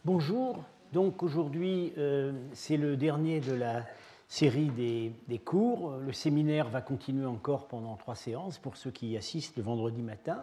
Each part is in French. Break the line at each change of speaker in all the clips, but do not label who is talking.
Bonjour, donc aujourd'hui c'est le dernier de la série des cours. Le séminaire va continuer encore pendant 3 séances pour ceux qui y assistent le vendredi matin.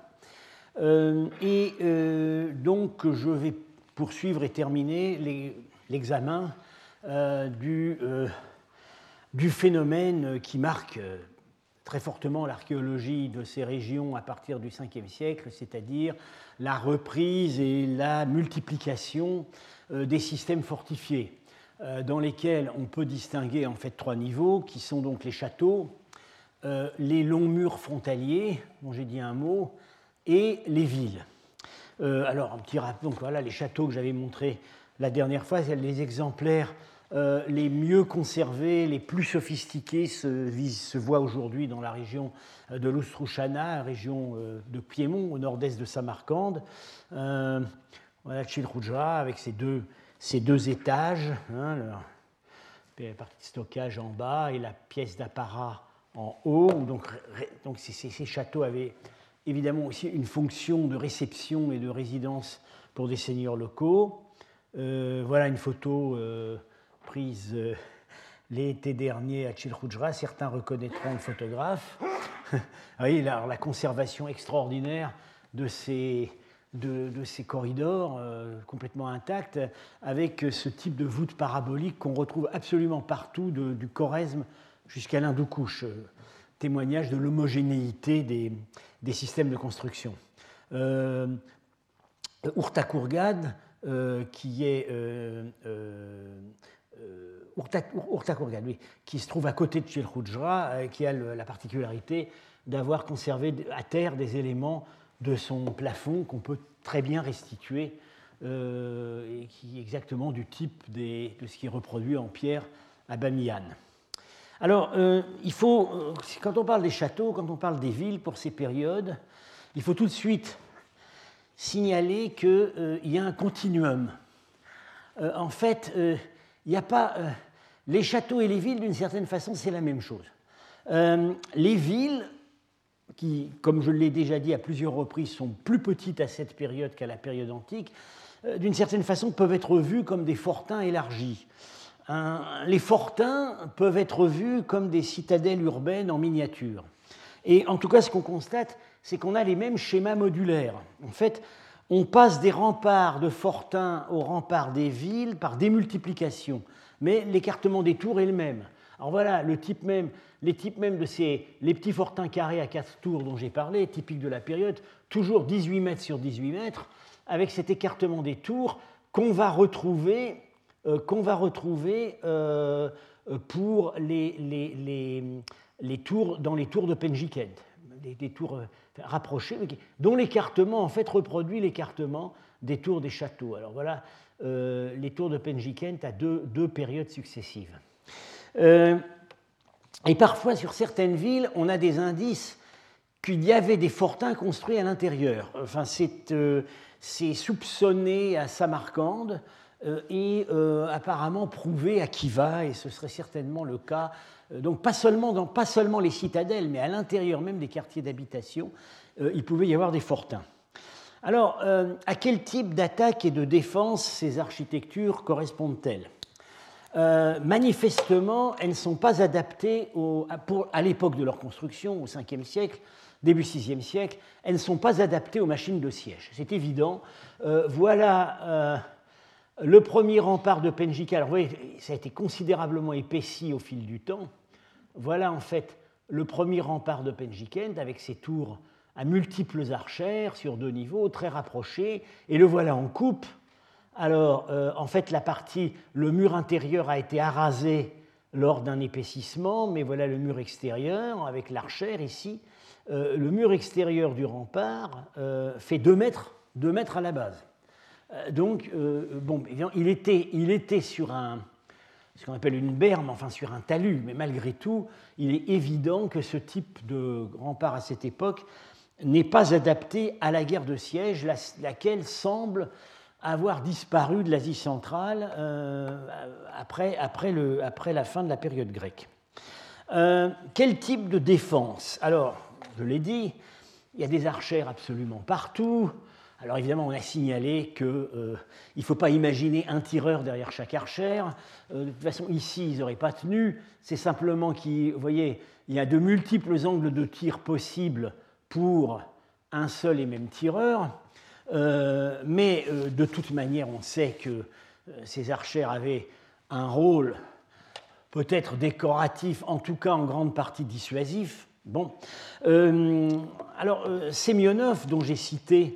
Donc je vais poursuivre et terminer l'examen du phénomène qui marque très fortement l'archéologie de ces régions à partir du 5e siècle, c'est-à-dire la reprise et la multiplication des systèmes fortifiés, dans lesquels on peut distinguer en fait 3 niveaux, qui sont donc les châteaux, les longs murs frontaliers, dont j'ai dit un mot, et les villes. Alors, un petit rappel, donc voilà les châteaux que j'avais montrés la dernière fois, c'est les exemplaires les mieux conservés, les plus sophistiqués se voient aujourd'hui dans la région de l'Oustrouchana, région de Piémont, au nord-est de Samarcande. Voilà Tchilroudja avec ses deux étages, hein, la partie de stockage en bas et la pièce d'apparat en haut. Donc ces châteaux avaient évidemment aussi une fonction de réception et de résidence pour des seigneurs locaux. Voilà une photo prise l'été dernier à Tchilroudja. Certains reconnaîtront le photographe. Vous voyez, la conservation extraordinaire de ces corridors complètement intacts, avec ce type de voûte parabolique qu'on retrouve absolument partout, du Khorezm jusqu'à l'Hindoukouche, témoignage de l'homogénéité des systèmes de construction. Urtakourgad, qui est Urtakourgad, oui, qui se trouve à côté de Tchilroudja, qui a la particularité d'avoir conservé à terre des éléments de son plafond qu'on peut très bien restituer, et qui est exactement du type de ce qui est reproduit en pierre à Bamiyan. Alors, quand on parle des châteaux, quand on parle des villes pour ces périodes, il faut tout de suite signaler qu'il y a un continuum. En fait, il n'y a pas. Les châteaux et les villes, d'une certaine façon, c'est la même chose. Les villes, qui, comme je l'ai déjà dit à plusieurs reprises, sont plus petites à cette période qu'à la période antique, d'une certaine façon, peuvent être vues comme des fortins élargis. Les fortins peuvent être vus comme des citadelles urbaines en miniature. Et en tout cas, ce qu'on constate, c'est qu'on a les mêmes schémas modulaires. En fait, on passe des remparts de fortins aux remparts des villes par démultiplication, mais l'écartement des tours est le même. Alors voilà, les types mêmes de les petits fortins carrés à 4 tours dont j'ai parlé, typiques de la période, toujours 18 mètres sur 18 mètres, avec cet écartement des tours qu'on va retrouver pour les tours, dans les tours de Penjikent, des tours rapprochées, dont l'écartement en fait reproduit l'écartement des tours des châteaux. Alors voilà, les tours de Penjikent à deux périodes successives. Et parfois, sur certaines villes, on a des indices qu'il y avait des fortins construits à l'intérieur. Enfin, c'est soupçonné à Samarcande et apparemment prouvé à Khiva, et ce serait certainement le cas. Donc pas seulement les citadelles, mais à l'intérieur même des quartiers d'habitation, il pouvait y avoir des fortins. Alors, à quel type d'attaque et de défense ces architectures correspondent-elles ? Manifestement, elles ne sont pas adaptées à l'époque de leur construction, au 5e siècle, début 6e siècle, elles ne sont pas adaptées aux machines de siège. C'est évident. Voilà le premier rempart de Penjikent. Alors, vous voyez, ça a été considérablement épaissi au fil du temps. Voilà en fait le premier rempart de Penjikent avec ses tours à multiples archères sur 2 niveaux, très rapprochés, et le voilà en coupe. Alors, en fait, le mur intérieur a été arasé lors d'un épaississement, mais voilà le mur extérieur avec l'archère ici. Le mur extérieur du rempart fait 2 mètres à la base. Donc, il était sur ce qu'on appelle une berme, enfin sur un talus, mais malgré tout, il est évident que ce type de rempart à cette époque n'est pas adapté à la guerre de siège, laquelle semble avoir disparu de l'Asie centrale après la fin de la période grecque. Quel type de défense ? Alors, je l'ai dit, il y a des archères absolument partout, Alors évidemment, on a signalé qu'il ne faut pas imaginer un tireur derrière chaque archère. De toute façon, ici, ils n'auraient pas tenu. C'est simplement vous voyez, il y a de multiples angles de tir possibles pour un seul et même tireur. Mais de toute manière, on sait que ces archères avaient un rôle peut-être décoratif, en tout cas en grande partie dissuasif. Bon. Alors, Semyonov, dont j'ai cité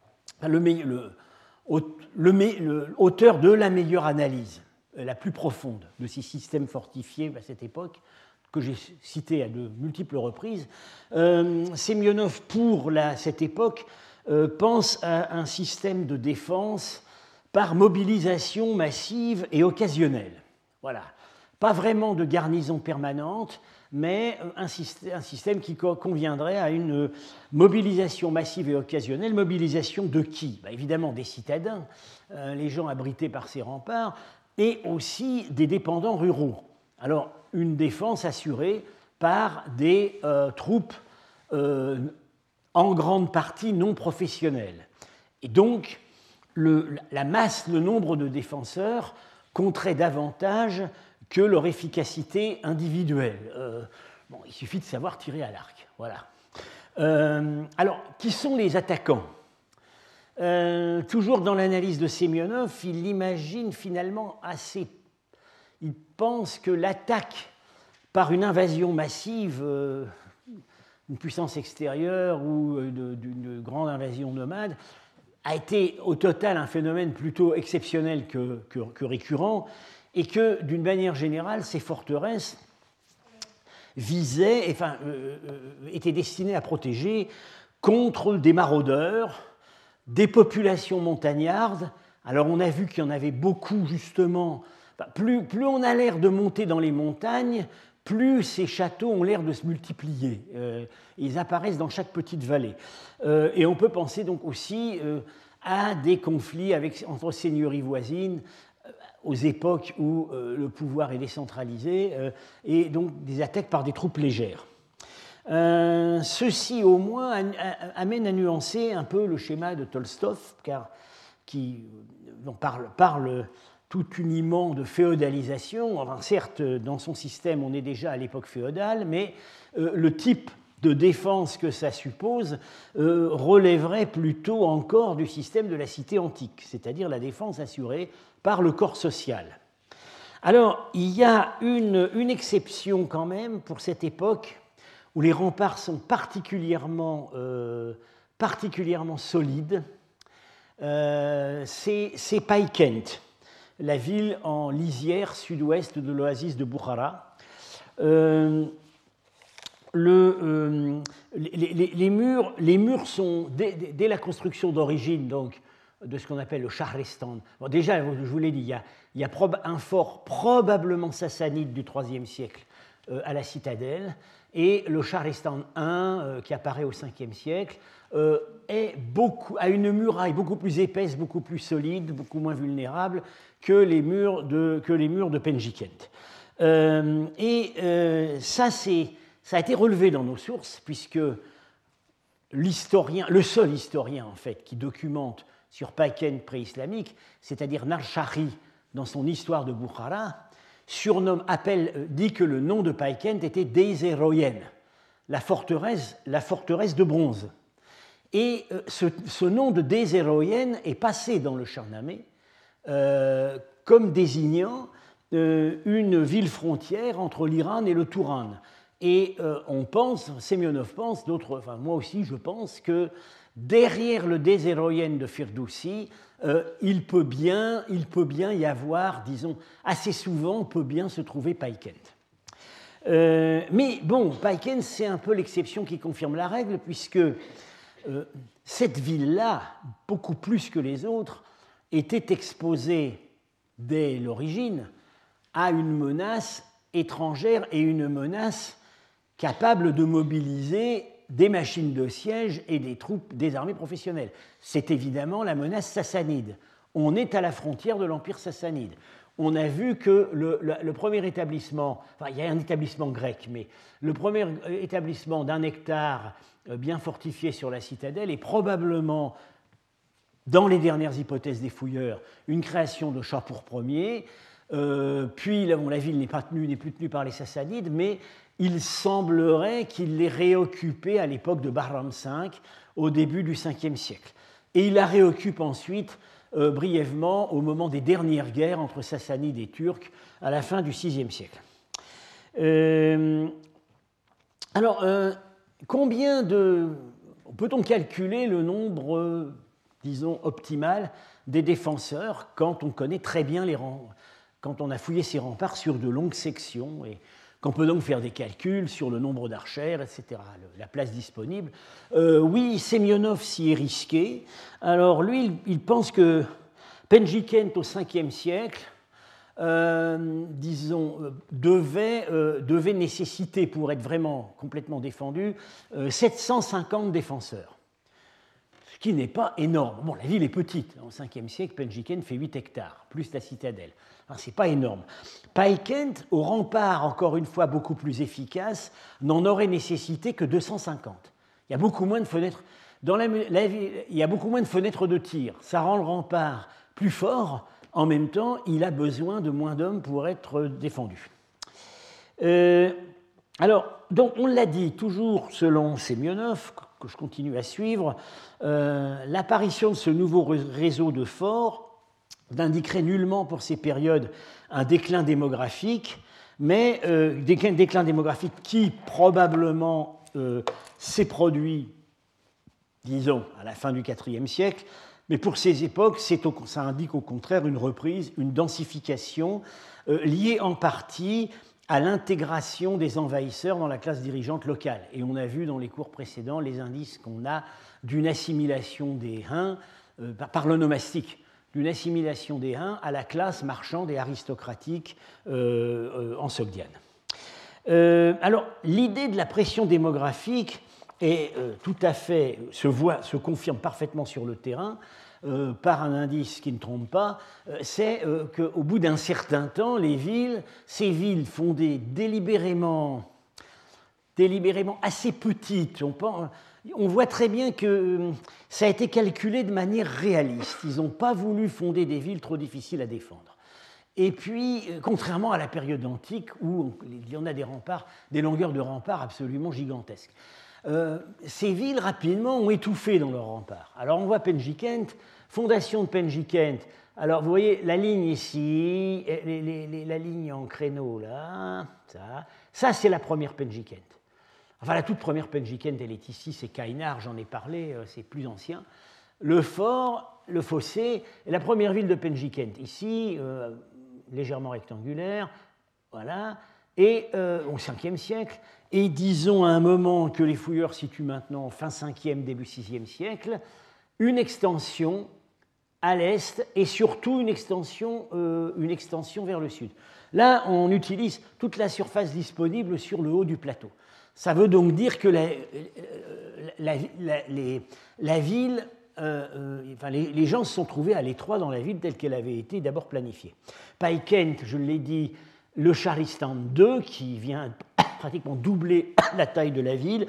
l'auteur de la meilleure analyse, la plus profonde de ces systèmes fortifiés à cette époque, que j'ai cité à de multiples reprises, Semyonov, pour cette époque, pense à un système de défense par mobilisation massive et occasionnelle. Voilà. Pas vraiment de garnison permanente, mais un système qui conviendrait à une mobilisation massive et occasionnelle. Mobilisation de qui? Évidemment des citadins, les gens abrités par ces remparts, et aussi des dépendants ruraux. Alors, une défense assurée par des troupes en grande partie non professionnelles. Et donc, la masse, le nombre de défenseurs compterait davantage que leur efficacité individuelle. Il suffit de savoir tirer à l'arc. Voilà. Alors, qui sont les attaquants? Toujours dans l'analyse de Semyonov, il l'imagine finalement assez... Il pense que l'attaque par une invasion massive, une puissance extérieure ou d'une grande invasion nomade, a été au total un phénomène plutôt exceptionnel que récurrent, et que, d'une manière générale, ces forteresses étaient destinées à protéger contre des maraudeurs, des populations montagnardes. Alors, on a vu qu'il y en avait beaucoup, justement. Plus on a l'air de monter dans les montagnes, plus ces châteaux ont l'air de se multiplier. Ils apparaissent dans chaque petite vallée. Et on peut penser donc aussi à des conflits entre seigneuries voisines, aux époques où le pouvoir est décentralisé, et donc des attaques par des troupes légères. Ceci, au moins, amène à nuancer un peu le schéma de Tolstoï, qui parle tout uniment de féodalisation. Enfin, certes, dans son système, on est déjà à l'époque féodale, mais le type de défense que ça suppose relèverait plutôt encore du système de la cité antique, c'est-à-dire la défense assurée par le corps social. Alors, il y a une exception quand même pour cette époque où les remparts sont particulièrement solides. C'est Païkent, la ville en lisière sud-ouest de l'oasis de Bukhara. Les murs sont, dès la construction d'origine, donc, de ce qu'on appelle le Shahristan. Bon, déjà, je vous l'ai dit, il y a un fort probablement sassanide du IIIe siècle à la citadelle, et le Shahristan I, qui apparaît au Ve siècle, a une muraille beaucoup plus épaisse, beaucoup plus solide, beaucoup moins vulnérable que les murs de Penjikent. Ça a été relevé dans nos sources, puisque le seul historien en fait, qui documente sur Païkent pré-islamique, c'est-à-dire Narshari, dans son histoire de Bukhara, dit que le nom de Païkent était Deizeroyen, la forteresse de bronze. Et ce nom de Deizeroyen est passé dans le Shahnameh comme désignant une ville frontière entre l'Iran et le Touran. Et Semyonov pense, moi aussi je pense, que derrière le Deizeroyen de Firdoussi, il peut bien y avoir, disons, assez souvent, peut bien se trouver Païkent. Mais bon, Païkent, c'est un peu l'exception qui confirme la règle, puisque cette ville-là, beaucoup plus que les autres, était exposée dès l'origine à une menace étrangère et une menace capable de mobiliser des machines de siège et des troupes des armées professionnelles. C'est évidemment la menace sassanide. On est à la frontière de l'Empire sassanide. On a vu que le premier établissement, il y a un établissement grec, mais le premier établissement d'un hectare bien fortifié sur la citadelle est probablement dans les dernières hypothèses des fouilleurs, une création de Shapur Ier, puis la ville n'est plus tenue par les Sassanides, mais il semblerait qu'il l'ait réoccupée à l'époque de Bahram V, au début du Ve siècle. Et il la réoccupe ensuite brièvement au moment des dernières guerres entre Sassanides et Turcs à la fin du VIe siècle. Alors, combien de... Peut-on calculer le nombre, disons, optimal des défenseurs quand on connaît très bien les rangs, quand on a fouillé ces remparts sur de longues sections et qu'on peut donc faire des calculs sur le nombre d'archères, etc., la place disponible. Oui, Semyonov s'y est risqué. Alors lui, il pense que Penjikent au Ve siècle, disons, devait nécessiter, pour être vraiment complètement défendu, 750 défenseurs, ce qui n'est pas énorme. Bon, la ville est petite. Au Ve siècle, Penjikent fait 8 hectares, plus la citadelle. Enfin, ce n'est pas énorme. Paikent, au rempart, encore une fois, beaucoup plus efficace, n'en aurait nécessité que 250. Il y a beaucoup moins de fenêtres. Il y a beaucoup moins de fenêtres de tir. Ça rend le rempart plus fort. En même temps, il a besoin de moins d'hommes pour être défendu. Alors, donc, on l'a dit, toujours selon Semyonov, que je continue à suivre, l'apparition de ce nouveau réseau de forts n'indiquerait nullement pour ces périodes un déclin démographique, mais déclin démographique qui probablement s'est produit, disons, à la fin du IVe siècle, mais pour ces époques, ça indique au contraire une reprise, une densification liée en partie à l'intégration des envahisseurs dans la classe dirigeante locale. Et on a vu dans les cours précédents les indices qu'on a d'une assimilation des Huns par l'onomastique, d'une assimilation des Huns à la classe marchande et aristocratique en Sogdiane. Alors, l'idée de la pression démographique est tout à fait, se confirme parfaitement sur le terrain par un indice qui ne trompe pas, c'est qu'au bout d'un certain temps, ces villes fondées délibérément assez petites, on voit très bien que ça a été calculé de manière réaliste. Ils n'ont pas voulu fonder des villes trop difficiles à défendre. Et puis, contrairement à la période antique où il y en a des remparts, des longueurs de remparts absolument gigantesques. Ces villes, rapidement, ont étouffé dans leurs remparts. Alors, on voit Penjikent, fondation de Penjikent. Alors, vous voyez la ligne ici, la ligne en créneau là, ça c'est la première Penjikent. Enfin, la toute première Penjikent, elle est ici, c'est Kainar, j'en ai parlé, c'est plus ancien. Le fort, le fossé, la première ville de Penjikent, ici, légèrement rectangulaire, voilà, et au Ve siècle, et disons à un moment que les fouilleurs situent maintenant fin 5e, début 6e siècle, une extension à l'est et surtout une extension vers le sud. Là, on utilise toute la surface disponible sur le haut du plateau. Ça veut donc dire que la ville, les gens se sont trouvés à l'étroit dans la ville telle qu'elle avait été d'abord planifiée. Paikent, je l'ai dit, le Sharistan II, qui vient pratiquement doubler la taille de la ville,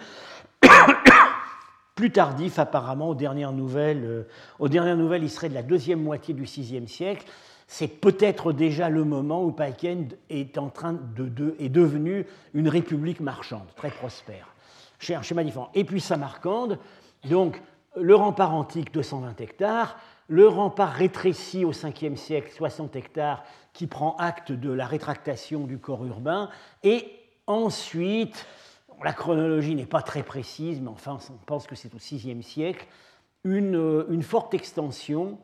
plus tardif apparemment, aux dernières nouvelles, il serait de la deuxième moitié du VIe siècle. C'est peut-être déjà le moment où Paikent est devenu une république marchande, très prospère. Un schéma différent. Et puis Samarcande, donc le rempart antique, 220 hectares, le rempart rétréci au Ve siècle, 60 hectares, qui prend acte de la rétractation du corps urbain, et ensuite, la chronologie n'est pas très précise, mais enfin, on pense que c'est au VIe siècle, une forte extension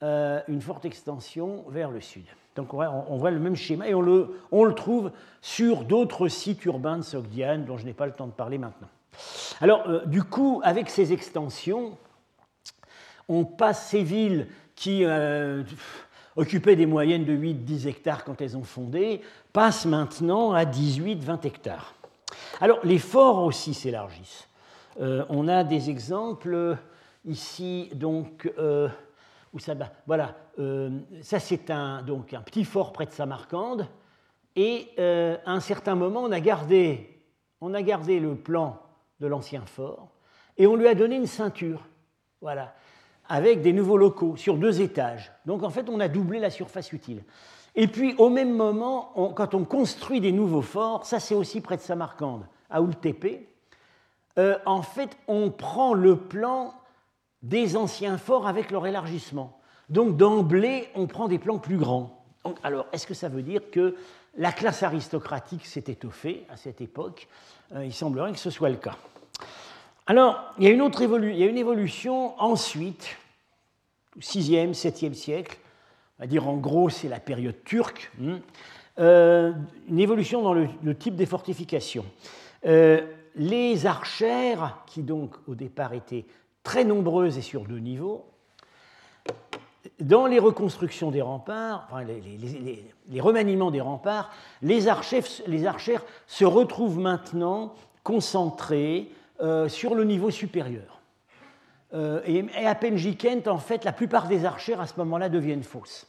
vers le sud. Donc on voit le même schéma et on le trouve sur d'autres sites urbains de Sogdiane dont je n'ai pas le temps de parler maintenant. Alors, du coup, avec ces extensions, on passe ces villes qui occupaient des moyennes de 8-10 hectares quand elles ont fondé, passent maintenant à 18-20 hectares. Alors, les forts aussi s'élargissent. On a des exemples ici, donc, où ça va. Voilà, ça c'est un petit fort près de Samarcande, et à un certain moment, on a gardé le plan de l'ancien fort, et on lui a donné une ceinture. Voilà. avec des nouveaux locaux sur 2 étages. Donc en fait, on a doublé la surface utile. Et puis au même moment, quand on construit des nouveaux forts, ça c'est aussi près de Samarcande, à Oul-Tepe, en fait, on prend le plan des anciens forts avec leur élargissement. Donc d'emblée, on prend des plans plus grands. Donc, alors, est-ce que ça veut dire que la classe aristocratique s'est étoffée à cette époque? Il semblerait que ce soit le cas. Alors, il y a une évolution ensuite, au 6e, 7e siècle, on va dire en gros c'est la période turque, une évolution dans le type des fortifications. Les archères, qui donc au départ étaient très nombreuses et sur 2 niveaux, dans les reconstructions des remparts, enfin les remaniements des remparts, les archères se retrouvent maintenant concentrées sur le niveau supérieur. Et à Penjikent, en fait, la plupart des archères à ce moment-là deviennent fausses.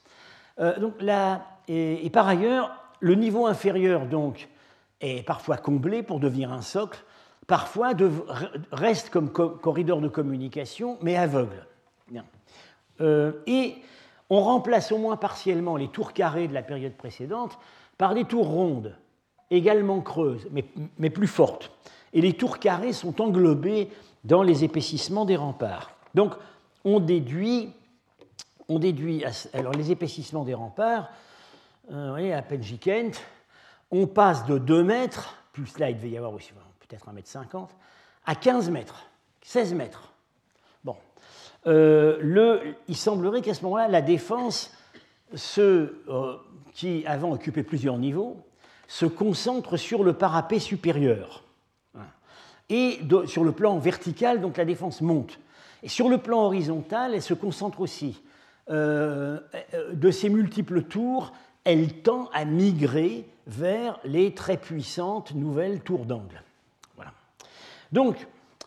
Et par ailleurs, le niveau inférieur donc, est parfois comblé pour devenir un socle, parfois reste comme corridor de communication, mais aveugle. Bien. Et on remplace au moins partiellement les tours carrées de la période précédente par des tours rondes, également creuses, mais plus fortes. Et les tours carrées sont englobées dans les épaississements des remparts. Donc, on déduit alors les épaississements des remparts, vous voyez, à Penjikent, on passe de 2 mètres, plus là il devait y avoir aussi peut-être 1,50 m, à 15 mètres, 16 mètres. Bon. Il semblerait qu'à ce moment-là, la défense, qui avant occupait plusieurs niveaux, se concentre sur le parapet supérieur. Et sur le plan vertical, donc la défense monte. Et sur le plan horizontal, elle se concentre aussi. De ces multiples tours, elle tend à migrer vers les très puissantes nouvelles tours d'angle. Voilà. Donc,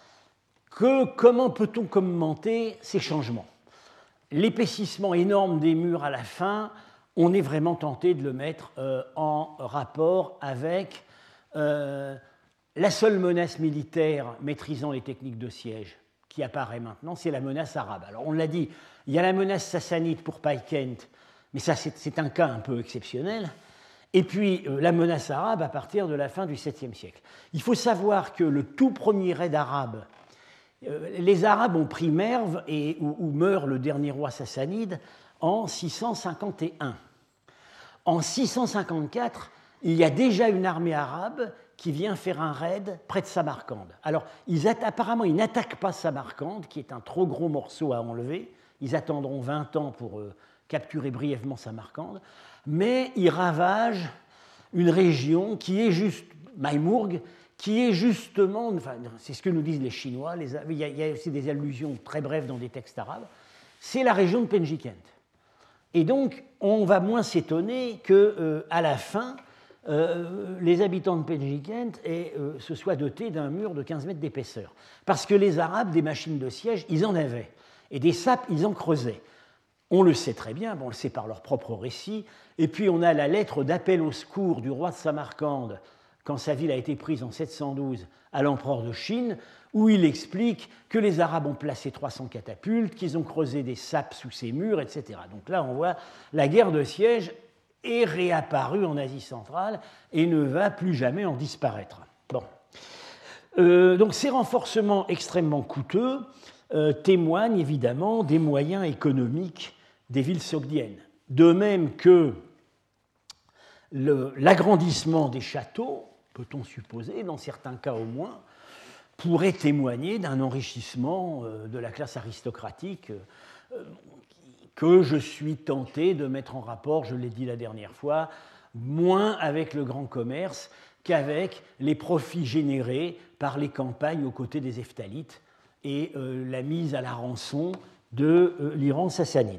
comment peut-on commenter ces changements? L'épaississement énorme des murs à la fin, on est vraiment tenté de le mettre en rapport avec la seule menace militaire maîtrisant les techniques de siège qui apparaît maintenant, c'est la menace arabe. Alors on l'a dit, il y a la menace sassanide pour Paikent, mais ça c'est un cas un peu exceptionnel, et puis la menace arabe à partir de la fin du 7e siècle. Il faut savoir que le tout premier raid arabe, les Arabes ont pris Merv, où meurt le dernier roi sassanide, en 651. En 654, il y a déjà une armée arabe qui vient faire un raid près de Samarcande. Alors, apparemment, ils n'attaquent pas Samarcande, qui est un trop gros morceau à enlever. Ils attendront 20 ans pour capturer brièvement Samarcande. Mais ils ravagent une région qui est juste, Maïmourg, qui est justement, enfin, c'est ce que nous disent les Chinois, il y a aussi des allusions très brèves dans des textes arabes, c'est la région de Penjikent. Et donc, on va moins s'étonner qu'à la fin, les habitants de Penjikent se soient dotés d'un mur de 15 mètres d'épaisseur. Parce que les Arabes, des machines de siège, ils en avaient. Et des sapes, ils en creusaient. On le sait très bien, on le sait par leur propre récit. Et puis on a la lettre d'appel au secours du roi de Samarcande, quand sa ville a été prise en 712 à l'empereur de Chine, où il explique que les Arabes ont placé 300 catapultes, qu'ils ont creusé des sapes sous ces murs, etc. Donc là, on voit la guerre de siège est réapparue en Asie centrale et ne va plus jamais en disparaître. Bon. Donc ces renforcements extrêmement coûteux témoignent évidemment des moyens économiques des villes sogdiennes. De même que l'agrandissement des châteaux, peut-on supposer, dans certains cas au moins, pourrait témoigner d'un enrichissement de la classe aristocratique que je suis tenté de mettre en rapport, je l'ai dit la dernière fois, moins avec le grand commerce qu'avec les profits générés par les campagnes aux côtés des Hephthalites et la mise à la rançon de l'Iran sassanide.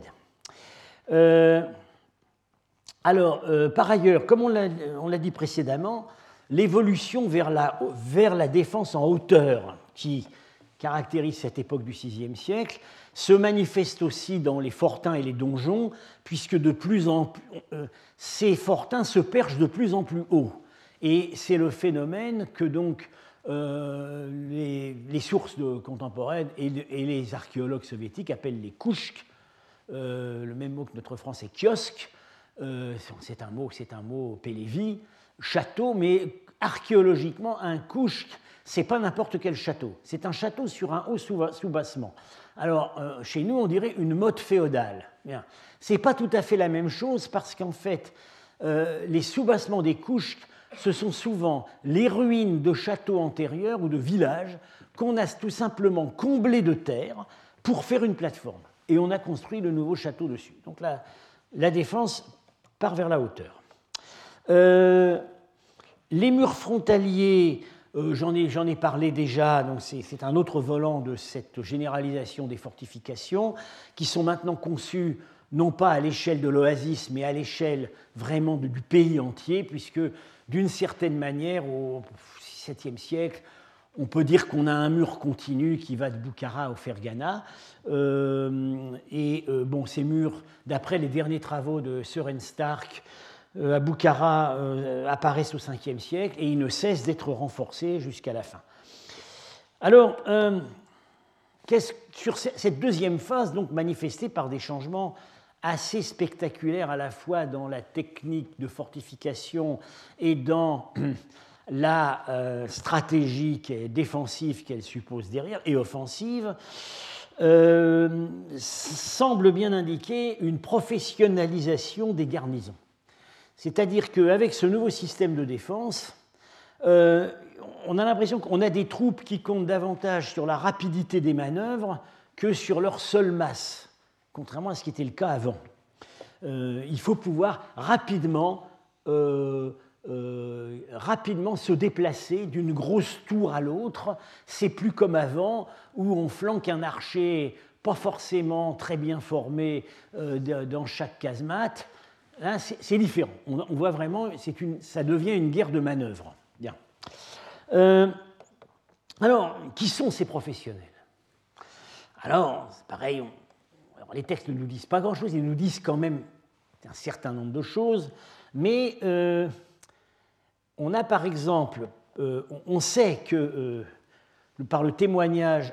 Par ailleurs, comme on l'a dit précédemment, l'évolution vers la défense en hauteur qui caractérise cette époque du VIe siècle se manifeste aussi dans les fortins et les donjons, puisque de plus en plus, ces fortins se perchent de plus en plus haut. Et c'est le phénomène que donc les sources contemporaines et les archéologues soviétiques appellent les kouchks, le même mot que notre français kiosque, c'est un mot pélévi, château, mais archéologiquement, un kouchk, c'est pas n'importe quel château, c'est un château sur un haut soubassement. Alors, chez nous, on dirait une motte féodale. Bien. C'est pas tout à fait la même chose parce qu'en fait, les soubassements des kouchks, ce sont souvent les ruines de châteaux antérieurs ou de villages qu'on a tout simplement comblés de terre pour faire une plateforme. Et on a construit le nouveau château dessus. Donc la défense part vers la hauteur. Les murs frontaliers, j'en ai parlé déjà, donc c'est un autre volant de cette généralisation des fortifications, qui sont maintenant conçus non pas à l'échelle de l'oasis, mais à l'échelle vraiment du pays entier, puisque d'une certaine manière, au XVIIe siècle, on peut dire qu'on a un mur continu qui va de Bukhara au Fergana. Ces murs, d'après les derniers travaux de Søren Stark, à Bukhara apparaissent au Ve siècle et ils ne cessent d'être renforcés jusqu'à la fin. Alors, sur cette deuxième phase, donc manifestée par des changements assez spectaculaires à la fois dans la technique de fortification et dans la stratégie défensive qu'elle suppose derrière, et offensive, semble bien indiquer une professionnalisation des garnisons. C'est-à-dire qu'avec ce nouveau système de défense, on a l'impression qu'on a des troupes qui comptent davantage sur la rapidité des manœuvres que sur leur seule masse, contrairement à ce qui était le cas avant. Il faut pouvoir rapidement se déplacer d'une grosse tour à l'autre. C'est plus comme avant, où on flanque un archer pas forcément très bien formé dans chaque casemate. Là, c'est différent. On voit vraiment, ça devient une guerre de manœuvre. Bien. Alors, qui sont ces professionnels? Alors, c'est pareil, les textes ne nous disent pas grand-chose, ils nous disent quand même un certain nombre de choses, mais on a par exemple, on sait que par le témoignage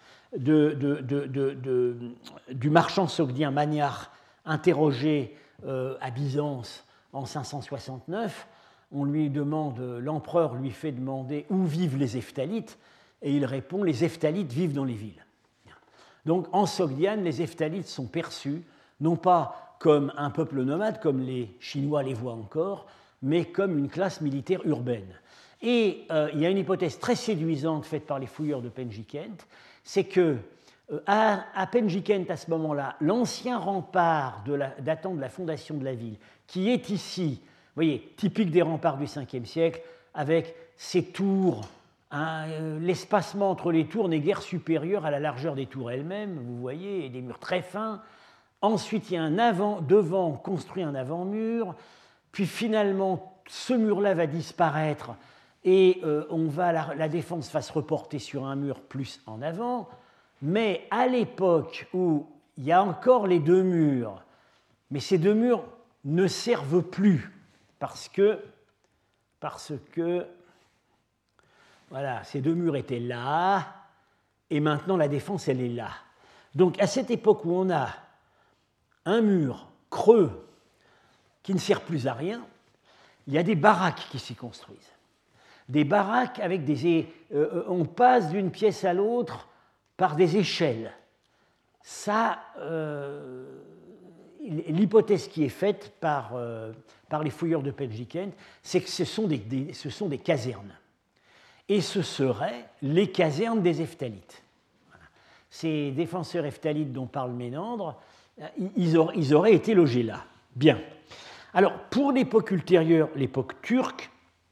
du marchand sogdien Maniar interrogé à Byzance en 569, l'empereur lui fait demander où vivent les Hephthalites, et il répond les Hephthalites vivent dans les villes. Donc en Sogdiane, les Hephthalites sont perçus non pas comme un peuple nomade, comme les Chinois les voient encore, mais comme une classe militaire urbaine. Et il y a une hypothèse très séduisante faite par les fouilleurs de Penjikent, c'est que à Penjikent, à ce moment-là, l'ancien rempart datant de la fondation de la ville, qui est ici, vous voyez, typique des remparts du Ve siècle, avec ces tours, l'espacement entre les tours n'est guère supérieur à la largeur des tours elles-mêmes, vous voyez, et des murs très fins. Ensuite, il y a devant construit un avant-mur, puis finalement, ce mur-là va disparaître et la défense va se reporter sur un mur plus en avant. Mais à l'époque où il y a encore les deux murs, mais ces deux murs ne servent plus parce que voilà, ces deux murs étaient là et maintenant la défense elle est là. Donc à cette époque où on a un mur creux qui ne sert plus à rien, il y a des baraques qui s'y construisent. Des baraques avec on passe d'une pièce à l'autre par des échelles. Ça, l'hypothèse qui est faite par les fouilleurs de Penjikent, c'est que ce sont des casernes. Et ce seraient les casernes des Hephthalites. Voilà. Ces défenseurs Hephthalites dont parle Ménandre, ils auraient été logés là. Bien. Alors, pour l'époque ultérieure, l'époque turque,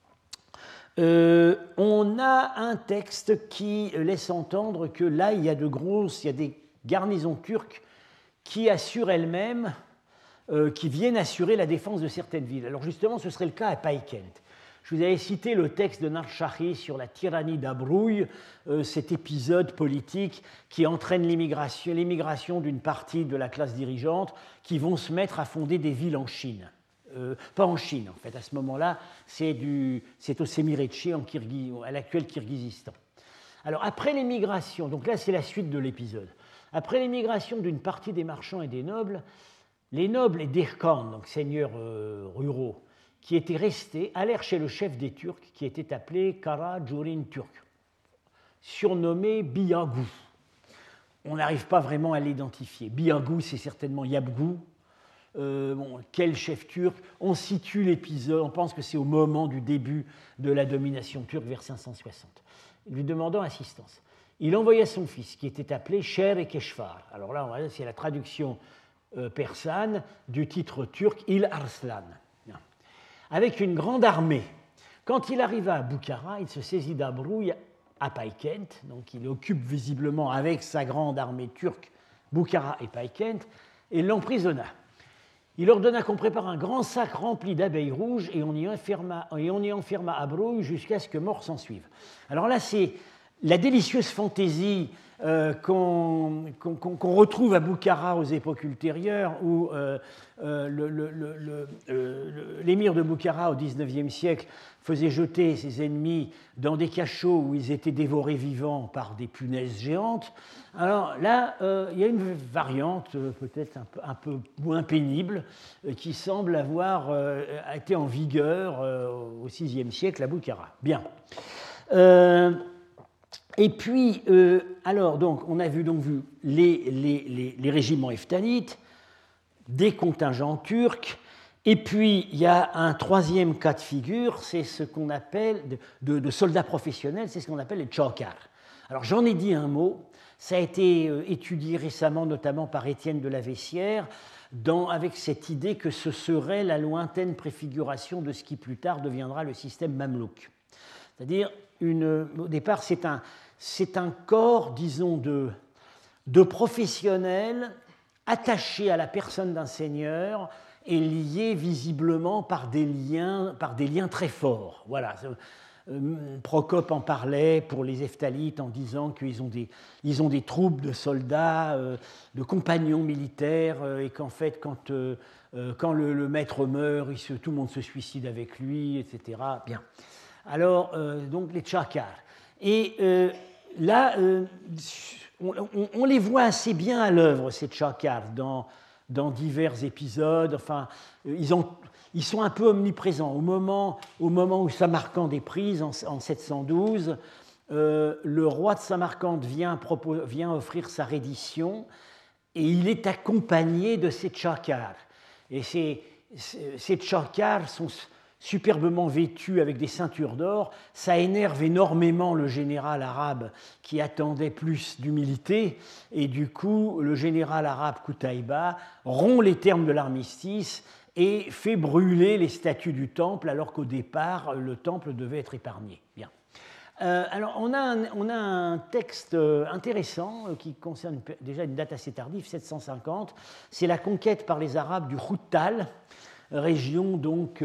on a un texte qui laisse entendre que là, il y a des garnisons turques qui assurent elles-mêmes, qui viennent assurer la défense de certaines villes. Alors justement, ce serait le cas à Paykent. Je vous avais cité le texte de Narshahi sur la tyrannie d'Abrouille, cet épisode politique qui entraîne l'émigration d'une partie de la classe dirigeante qui vont se mettre à fonder des villes en Chine. pas en Chine en fait, à ce moment-là, c'est au Semirechye, à l'actuel Kirghizistan. Alors après l'émigration, donc là c'est la suite de l'épisode, après l'émigration d'une partie des marchands et des nobles, les nobles et Dehkhan, donc seigneurs ruraux, qui étaient restés, allèrent chez le chef des Turcs qui était appelé Kara Jurin Turk, surnommé Biyagou. On n'arrive pas vraiment à l'identifier. Biyagou, c'est certainement Yabgou. Quel chef turc? On situe l'épisode, on pense que c'est au moment du début de la domination turque vers 560. Lui demandant assistance. Il envoya son fils, qui était appelé Sher et Keshvar. Alors là, c'est la traduction persane du titre turc Il Arslan. Avec une grande armée. Quand il arriva à Boukhara, il se saisit d'Abrouï à Paykent, donc il occupe visiblement avec sa grande armée turque Boukhara et Paykent, et l'emprisonna. Il ordonna qu'on prépare un grand sac rempli d'abeilles rouges et on y enferma Abrouï jusqu'à ce que mort s'en suive. Alors là, c'est la délicieuse fantaisie qu'on retrouve à Boukhara aux époques ultérieures, où l'émir de Boukhara au XIXe siècle faisait jeter ses ennemis dans des cachots où ils étaient dévorés vivants par des punaises géantes. Alors là, il y a une variante peut-être un peu moins pénible qui semble avoir été en vigueur au VIe siècle à Boukhara. Bien. Et puis, alors, donc, on a vu les régiments eftanites, des contingents turcs, et puis il y a un troisième cas de figure, c'est ce qu'on appelle, de soldats professionnels, c'est ce qu'on appelle les tchokars. Alors, j'en ai dit un mot, ça a été étudié récemment, notamment par Étienne de la Vessière, avec cette idée que ce serait la lointaine préfiguration de ce qui plus tard deviendra le système mamelouk. C'est-à-dire, au départ, c'est un corps, disons, de professionnels attachés à la personne d'un seigneur et liés visiblement par des liens très forts. Voilà. Procope en parlait pour les Hephthalites en disant qu'ils ont des troupes de soldats, de compagnons militaires, et qu'en fait, quand le maître meurt, tout le monde se suicide avec lui, etc. Bien. Alors, donc les tchakars. Et là, on les voit assez bien à l'œuvre, ces tchakars, dans divers épisodes. Enfin, ils sont un peu omniprésents. Au moment où Samarcande est prise, en 712, le roi de Samarcande vient offrir sa reddition, et il est accompagné de ces tchakars. Et ces tchakars sont superbement vêtus avec des ceintures d'or. Ça énerve énormément le général arabe qui attendait plus d'humilité, et du coup le général arabe Qutaïba rompt les termes de l'armistice et fait brûler les statues du temple, alors qu'au départ le temple devait être épargné. Bien. Alors on a un texte intéressant qui concerne déjà une date assez tardive, 750. C'est la conquête par les Arabes du Khoutal, région donc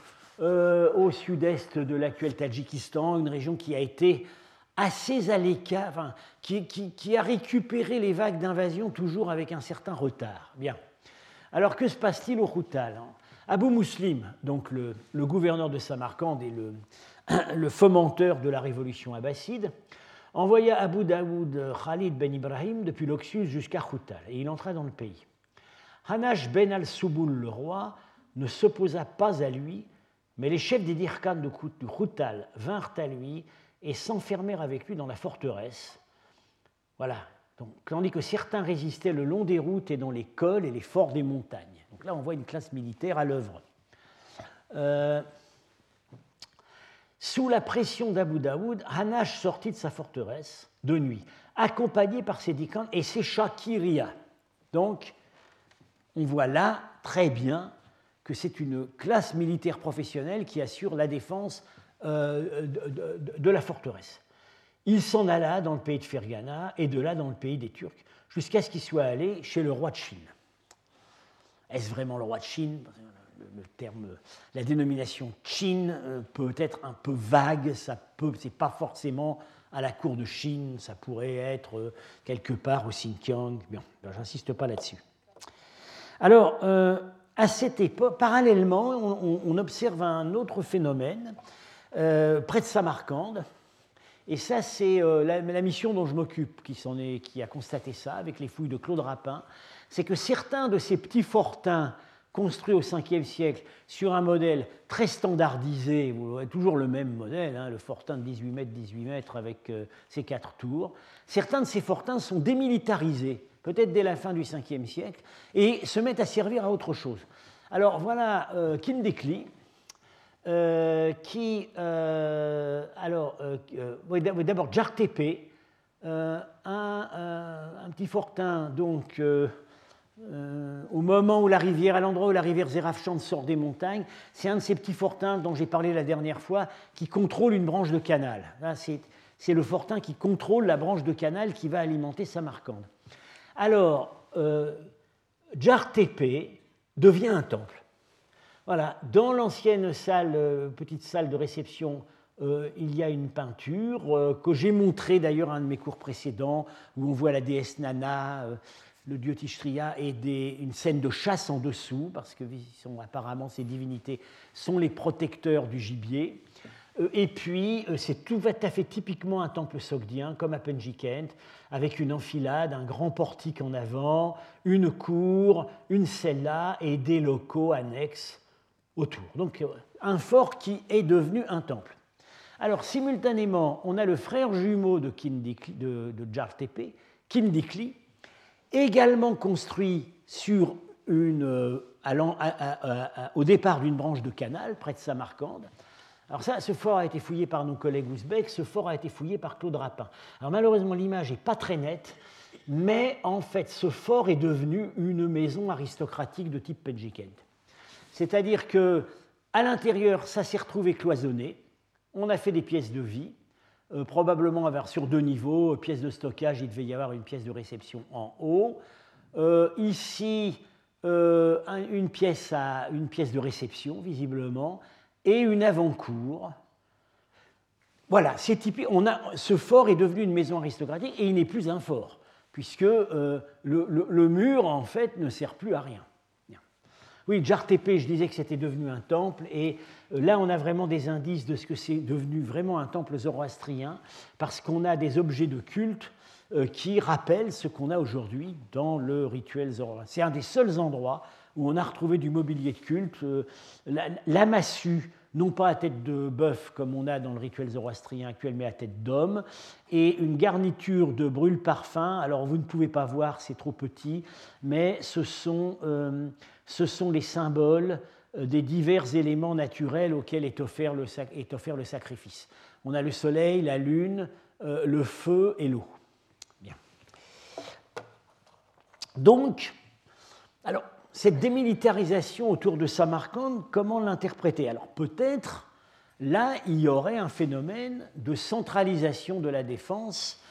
au sud-est de l'actuel Tadjikistan, une région qui a été assez à l'écart, enfin, qui a récupéré les vagues d'invasion toujours avec un certain retard. Bien. Alors que se passe-t-il au Khoutal? Abu Muslim, donc le gouverneur de Samarcande et le fomenteur de la révolution abbasside, envoya Abu Daoud Khalid ben Ibrahim depuis l'Oxus jusqu'à Khoutal, et il entra dans le pays. Hanash ben al-Souboul, le roi, ne s'opposa pas à lui, mais les chefs des Dirkhan du Khoutal vinrent à lui et s'enfermèrent avec lui dans la forteresse. Voilà. Donc, tandis que certains résistaient le long des routes et dans les cols et les forts des montagnes. Donc là, on voit une classe militaire à l'œuvre. Sous la pression d'Abu Daoud, Hanash sortit de sa forteresse de nuit, accompagné par ses Dirkhan et ses Shakiria. Donc, on voit là très bien que c'est une classe militaire professionnelle qui assure la défense de la forteresse. Il s'en alla dans le pays de Fergana et de là dans le pays des Turcs, jusqu'à ce qu'il soit allé chez le roi de Chine. Est-ce vraiment le roi de Chine? La dénomination Chine peut être un peu vague, c'est pas forcément à la cour de Chine, ça pourrait être quelque part au Xinjiang. Bien, j'insiste pas là-dessus. Alors, à cette époque, parallèlement, on observe un autre phénomène près de Samarcande. Et ça, c'est la mission dont je m'occupe qui a constaté ça avec les fouilles de Claude Rapin. C'est que certains de ces petits fortins construits au 5e siècle sur un modèle très standardisé, vous voyez toujours le même modèle, hein, le fortin de 18 mètres avec ses 4 tours, certains de ces fortins sont démilitarisés, peut-être dès la fin du 5e siècle, et se mettent à servir à autre chose. Alors voilà Kindekli, d'abord Djartepe, un petit fortin donc au moment où à l'endroit où la rivière Zerafchand sort des montagnes, c'est un de ces petits fortins dont j'ai parlé la dernière fois qui contrôle une branche de canal. Là, c'est le fortin qui contrôle la branche de canal qui va alimenter Samarcande. Alors, Djartepe devient un temple. Voilà, dans l'ancienne petite salle de réception, il y a une peinture que j'ai montrée d'ailleurs à un de mes cours précédents, où on voit la déesse Nana, le dieu Tishriya, et une scène de chasse en dessous, parce que apparemment ces divinités sont les protecteurs du gibier. Et puis, c'est tout à fait typiquement un temple sogdien, comme à Penjikent, avec une enfilade, un grand portique en avant, une cour, une cella et des locaux annexes autour. Donc, un fort qui est devenu un temple. Alors, simultanément, on a le frère jumeau de Djartepe, Kindekli, également construit sur au départ d'une branche de canal, près de Samarcande. Alors ça, ce fort a été fouillé par nos collègues ouzbeks, ce fort a été fouillé par Claude Rapin. Alors malheureusement, l'image n'est pas très nette, mais en fait, ce fort est devenu une maison aristocratique de type Penjikent. C'est-à-dire qu'à l'intérieur, ça s'est retrouvé cloisonné, on a fait des pièces de vie, probablement sur 2 niveaux, pièces de stockage, il devait y avoir une pièce de réception en haut. Ici, une pièce de réception, visiblement, et une avant-cour. Voilà, c'est typique. Ce fort est devenu une maison aristocratique et il n'est plus un fort, puisque le mur, en fait, ne sert plus à rien. Oui, Djartepe, je disais que c'était devenu un temple, et là, on a vraiment des indices de ce que c'est devenu vraiment un temple zoroastrien, parce qu'on a des objets de culte qui rappellent ce qu'on a aujourd'hui dans le rituel zoroastrien. C'est un des seuls endroits où on a retrouvé du mobilier de culte, la massue, non pas à tête de bœuf comme on a dans le rituel zoroastrien actuel, mais à tête d'homme, et une garniture de brûle-parfum. Alors vous ne pouvez pas voir, c'est trop petit, mais ce sont les symboles des divers éléments naturels auxquels est offert le sacrifice. On a le soleil, la lune, le feu et l'eau. Bien. Donc, alors, cette démilitarisation autour de Samarcande, comment l'interpréter? Alors peut-être, là, il y aurait un phénomène de centralisation de la défense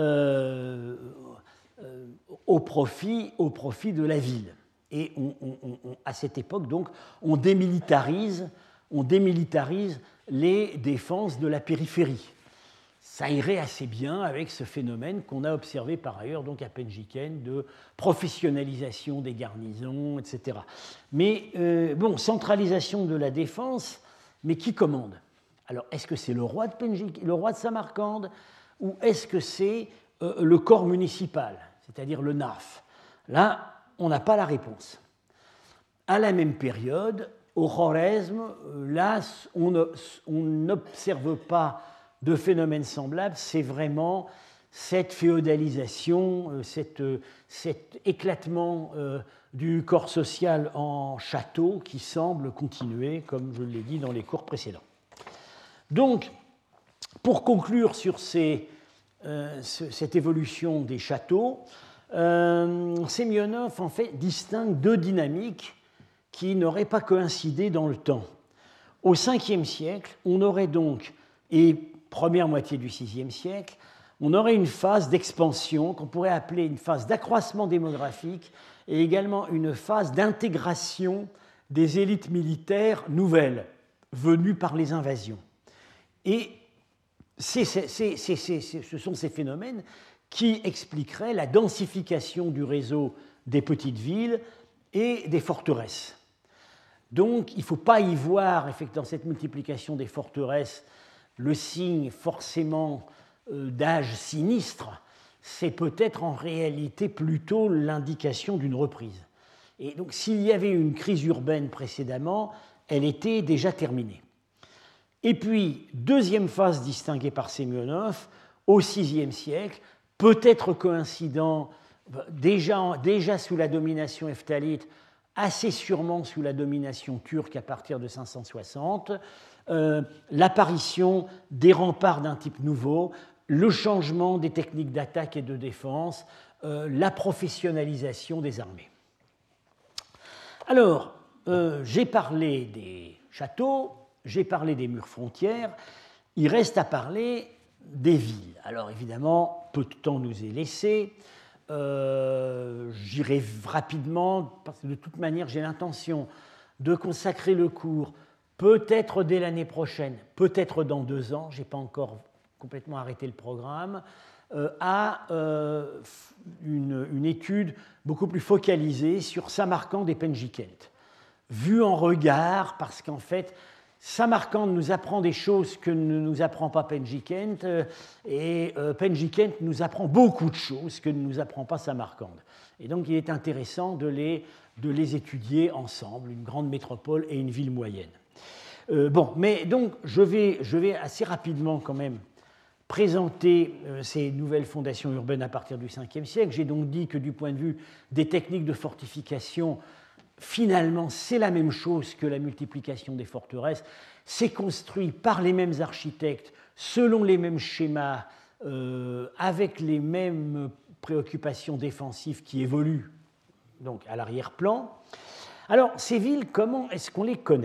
au profit de la ville. Et à cette époque, donc, on démilitarise les défenses de la périphérie. Ça irait assez bien avec ce phénomène qu'on a observé par ailleurs donc à Penjikent de professionnalisation des garnisons, etc. Mais centralisation de la défense, mais qui commande? Alors, est-ce que c'est le roi de Samarcande, ou est-ce que c'est le corps municipal, c'est-à-dire le NAF? Là, on n'a pas la réponse. À la même période, au Khwarezm, là, on n'observe pas de phénomènes semblables, c'est vraiment cette féodalisation, cet éclatement du corps social en château qui semble continuer, comme je l'ai dit dans les cours précédents. Donc, pour conclure sur cette évolution des châteaux, Semyonov en fait distingue 2 dynamiques qui n'auraient pas coïncidé dans le temps. Au 5e siècle, on aurait donc, et première moitié du VIe siècle, on aurait une phase d'expansion qu'on pourrait appeler une phase d'accroissement démographique et également une phase d'intégration des élites militaires nouvelles venues par les invasions. Et ce sont ces phénomènes qui expliqueraient la densification du réseau des petites villes et des forteresses. Donc, il ne faut pas y voir, dans cette multiplication des forteresses, le signe forcément d'âge sinistre. C'est peut-être en réalité plutôt l'indication d'une reprise. Et donc, s'il y avait une crise urbaine précédemment, elle était déjà terminée. Et puis, deuxième phase distinguée par Semyonov, au VIe siècle, peut-être coïncident déjà sous la domination heptalite, assez sûrement sous la domination turque à partir de 560, l'apparition des remparts d'un type nouveau, le changement des techniques d'attaque et de défense, la professionnalisation des armées. Alors, j'ai parlé des châteaux, j'ai parlé des murs frontières, il reste à parler des villes. Alors évidemment, peu de temps nous est laissé. J'irai rapidement, parce que de toute manière, j'ai l'intention de consacrer le cours, peut-être dès l'année prochaine, peut-être dans 2 ans, je n'ai pas encore complètement arrêté le programme, à une étude beaucoup plus focalisée sur Samarcande et Penjikent, vue en regard, parce qu'en fait, Samarcande nous apprend des choses que ne nous apprend pas Penjikent, et Penjikent nous apprend beaucoup de choses que ne nous apprend pas Samarcande. Et donc il est intéressant de les étudier ensemble, une grande métropole et une ville moyenne. Mais donc je vais assez rapidement quand même présenter ces nouvelles fondations urbaines à partir du Ve siècle. J'ai donc dit que du point de vue des techniques de fortification, finalement, c'est la même chose que la multiplication des forteresses. C'est construit par les mêmes architectes, selon les mêmes schémas, avec les mêmes préoccupations défensives qui évoluent donc à l'arrière-plan. Alors, ces villes, comment est-ce qu'on les connaît ?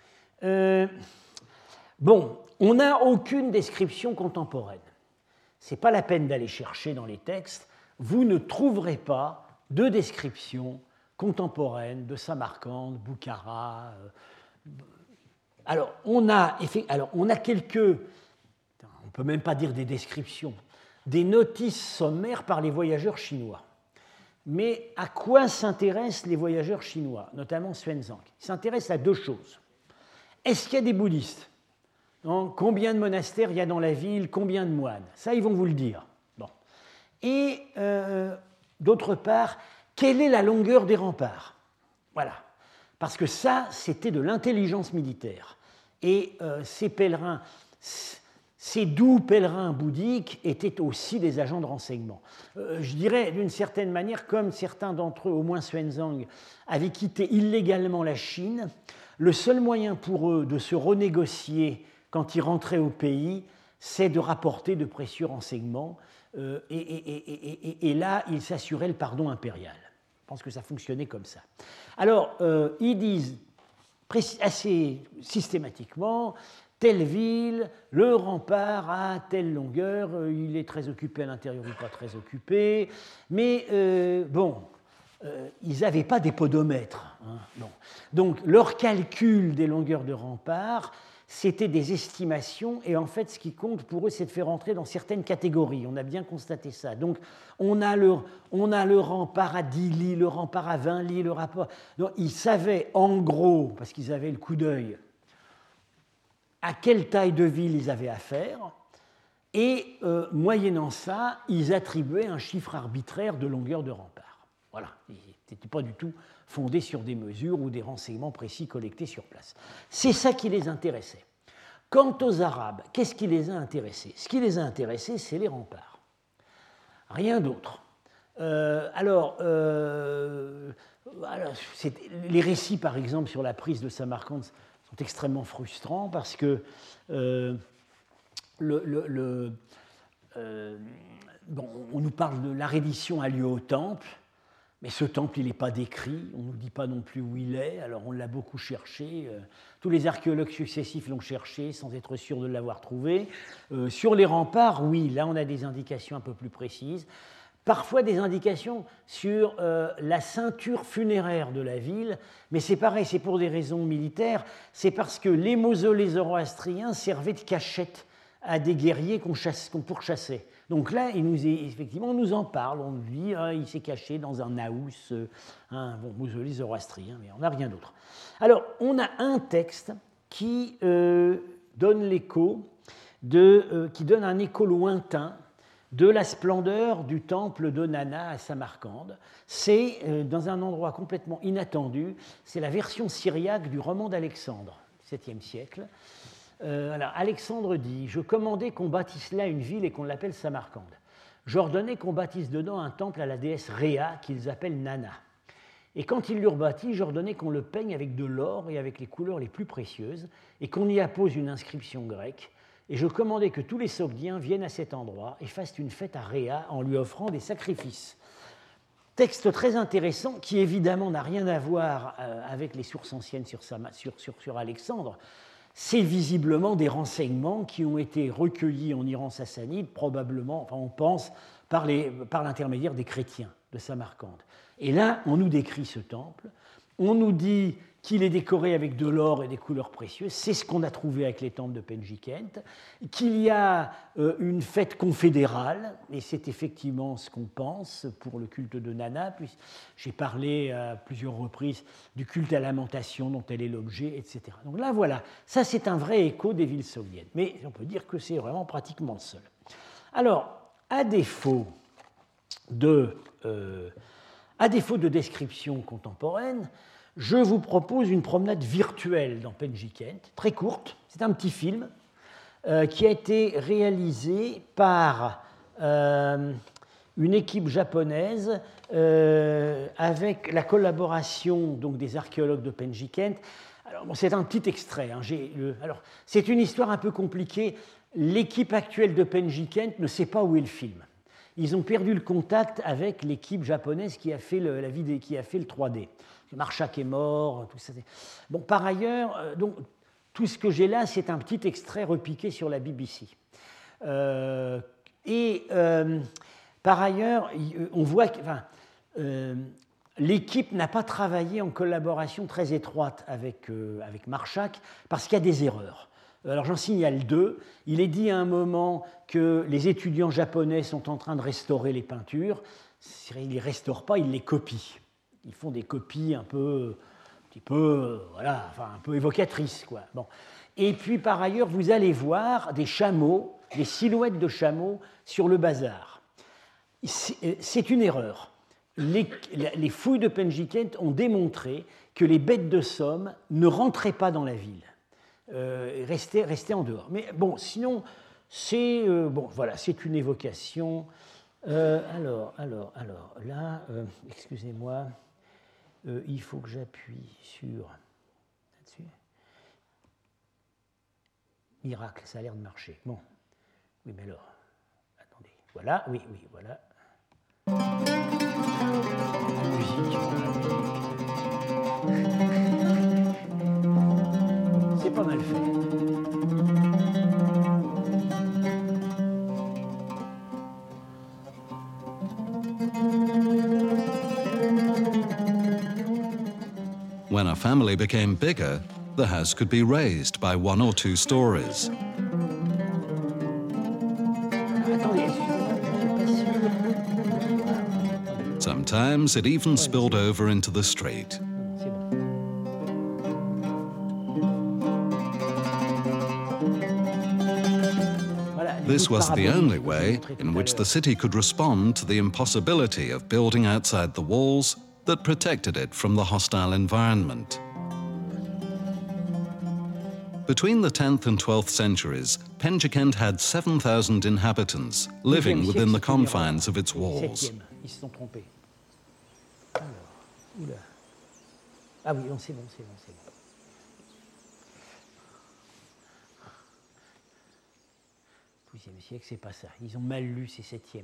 On n'a aucune description contemporaine. Ce n'est pas la peine d'aller chercher dans les textes. Vous ne trouverez pas de description contemporaine de Samarcande, Boukhara. Alors, on a quelques, on ne peut même pas dire des descriptions, des notices sommaires par les voyageurs chinois. Mais à quoi s'intéressent les voyageurs chinois, notamment Xuanzang ? Ils s'intéressent à 2 choses. Est-ce qu'il y a des bouddhistes ? Combien de monastères il y a dans la ville ? Combien de moines ? Ça, ils vont vous le dire. Bon. Et d'autre part, quelle est la longueur des remparts ? Voilà. Parce que ça, c'était de l'intelligence militaire. Et ces pèlerins, ces doux pèlerins bouddhiques étaient aussi des agents de renseignement. Je dirais d'une certaine manière, comme certains d'entre eux, au moins Xuanzang, avaient quitté illégalement la Chine, le seul moyen pour eux de se renégocier quand ils rentraient au pays, c'est de rapporter de précieux renseignements. Et là, ils s'assuraient le pardon impérial. Je pense que ça fonctionnait comme ça. Alors, ils disent assez systématiquement, telle ville, le rempart à telle longueur, il est très occupé à l'intérieur ou pas très occupé, mais ils n'avaient pas des podomètres. Non. Donc, leur calcul des longueurs de rempart, c'était des estimations, et en fait, ce qui compte pour eux, c'est de faire entrer dans certaines catégories. On a bien constaté ça. Donc, on a le rempart à 10 lits, le rempart à 20 lits, le rapport... Donc, ils savaient en gros, parce qu'ils avaient le coup d'œil, à quelle taille de ville ils avaient affaire, et moyennant ça, ils attribuaient un chiffre arbitraire de longueur de rempart. Voilà, ils n'étaient pas du tout fondés sur des mesures ou des renseignements précis collectés sur place. C'est ça qui les intéressait. Quant aux Arabes, qu'est-ce qui les a intéressés ? Ce qui les a intéressés, c'est les remparts. Rien d'autre. Les récits, par exemple, sur la prise de Samarcande sont extrêmement frustrants parce que on nous parle de la reddition a lieu au temple, mais ce temple, il n'est pas décrit, on ne nous dit pas non plus où il est, alors on l'a beaucoup cherché, tous les archéologues successifs l'ont cherché sans être sûrs de l'avoir trouvé. Sur les remparts, oui, là on a des indications un peu plus précises, parfois des indications sur la ceinture funéraire de la ville, mais c'est pareil, c'est pour des raisons militaires, c'est parce que les mausolées zoroastriens servaient de cachette à des guerriers qu'on pourchassait. Donc là, effectivement, on nous en parle, on nous dit il s'est caché dans un naus, mausolée zoroastrien, mais on n'a rien d'autre. Alors, on a un texte qui donne un écho lointain de la splendeur du temple de Nana à Samarcande. C'est dans un endroit complètement inattendu, c'est la version syriaque du roman d'Alexandre, 7e siècle. Alors, Alexandre dit « Je commandais qu'on bâtisse là une ville et qu'on l'appelle Samarcande. J'ordonnais qu'on bâtisse dedans un temple à la déesse Rhea qu'ils appellent Nana. Et quand ils l'eurent bâti, j'ordonnais qu'on le peigne avec de l'or et avec les couleurs les plus précieuses et qu'on y appose une inscription grecque. Et je commandais que tous les Sogdiens viennent à cet endroit et fassent une fête à Rhea en lui offrant des sacrifices. » Texte très intéressant qui évidemment n'a rien à voir avec les sources anciennes sur Alexandre. C'est visiblement des renseignements qui ont été recueillis en Iran sassanide, probablement, on pense, par l'intermédiaire des chrétiens de Samarcande. Et là, on nous décrit ce temple, on nous dit qu'il est décoré avec de l'or et des couleurs précieuses, c'est ce qu'on a trouvé avec les temples de Penjikent, qu'il y a une fête confédérale, et c'est effectivement ce qu'on pense pour le culte de Nana, puis j'ai parlé à plusieurs reprises du culte à lamentation dont elle est l'objet, etc. Donc là, voilà, ça c'est un vrai écho des villes sogdiennes, mais on peut dire que c'est vraiment pratiquement le seul. Alors, à défaut de description contemporaine, je vous propose une promenade virtuelle dans Penjikent, très courte. C'est un petit film qui a été réalisé par une équipe japonaise avec la collaboration donc, des archéologues de Penjikent. Alors, bon, c'est un petit extrait. Alors, c'est une histoire un peu compliquée. L'équipe actuelle de Penjikent ne sait pas où est le film. Ils ont perdu le contact avec l'équipe japonaise qui a fait le 3D. Marchak est mort, tout ça. Bon, par ailleurs, donc, tout ce que j'ai là, c'est un petit extrait repiqué sur la BBC. Par ailleurs, on voit que l'équipe n'a pas travaillé en collaboration très étroite avec Marchak parce qu'il y a des erreurs. Alors j'en signale deux. Il est dit à un moment que les étudiants japonais sont en train de restaurer les peintures. Ils ne les restaurent pas, ils les copient. Ils font des copies un peu évocatrices, quoi. Bon. Et puis par ailleurs, vous allez voir des chameaux, des silhouettes de chameaux sur le bazar. C'est une erreur. Les fouilles de Penjikent ont démontré que les bêtes de somme ne rentraient pas dans la ville, restaient en dehors. Mais bon, sinon, c'est une évocation. Alors, là, excusez-moi. Il faut que j'appuie sur là-dessus. Miracle, ça a l'air de marcher. Bon. Oui, mais alors, attendez. Voilà, oui, voilà. Musique. C'est pas mal fait.
When a family became bigger, the house could be raised by 1 or 2 stories. Sometimes it even spilled over into the street. This was the only way in which the city could respond to the impossibility of building outside the walls that protected it from the hostile environment. Between the 10th and 12th centuries, Penjikent had 7,000 inhabitants living within the confines of its walls.
Ah oui, c'est bon. XIIe siècle, c'est pas ça. Ils ont mal lu, c'est 7e.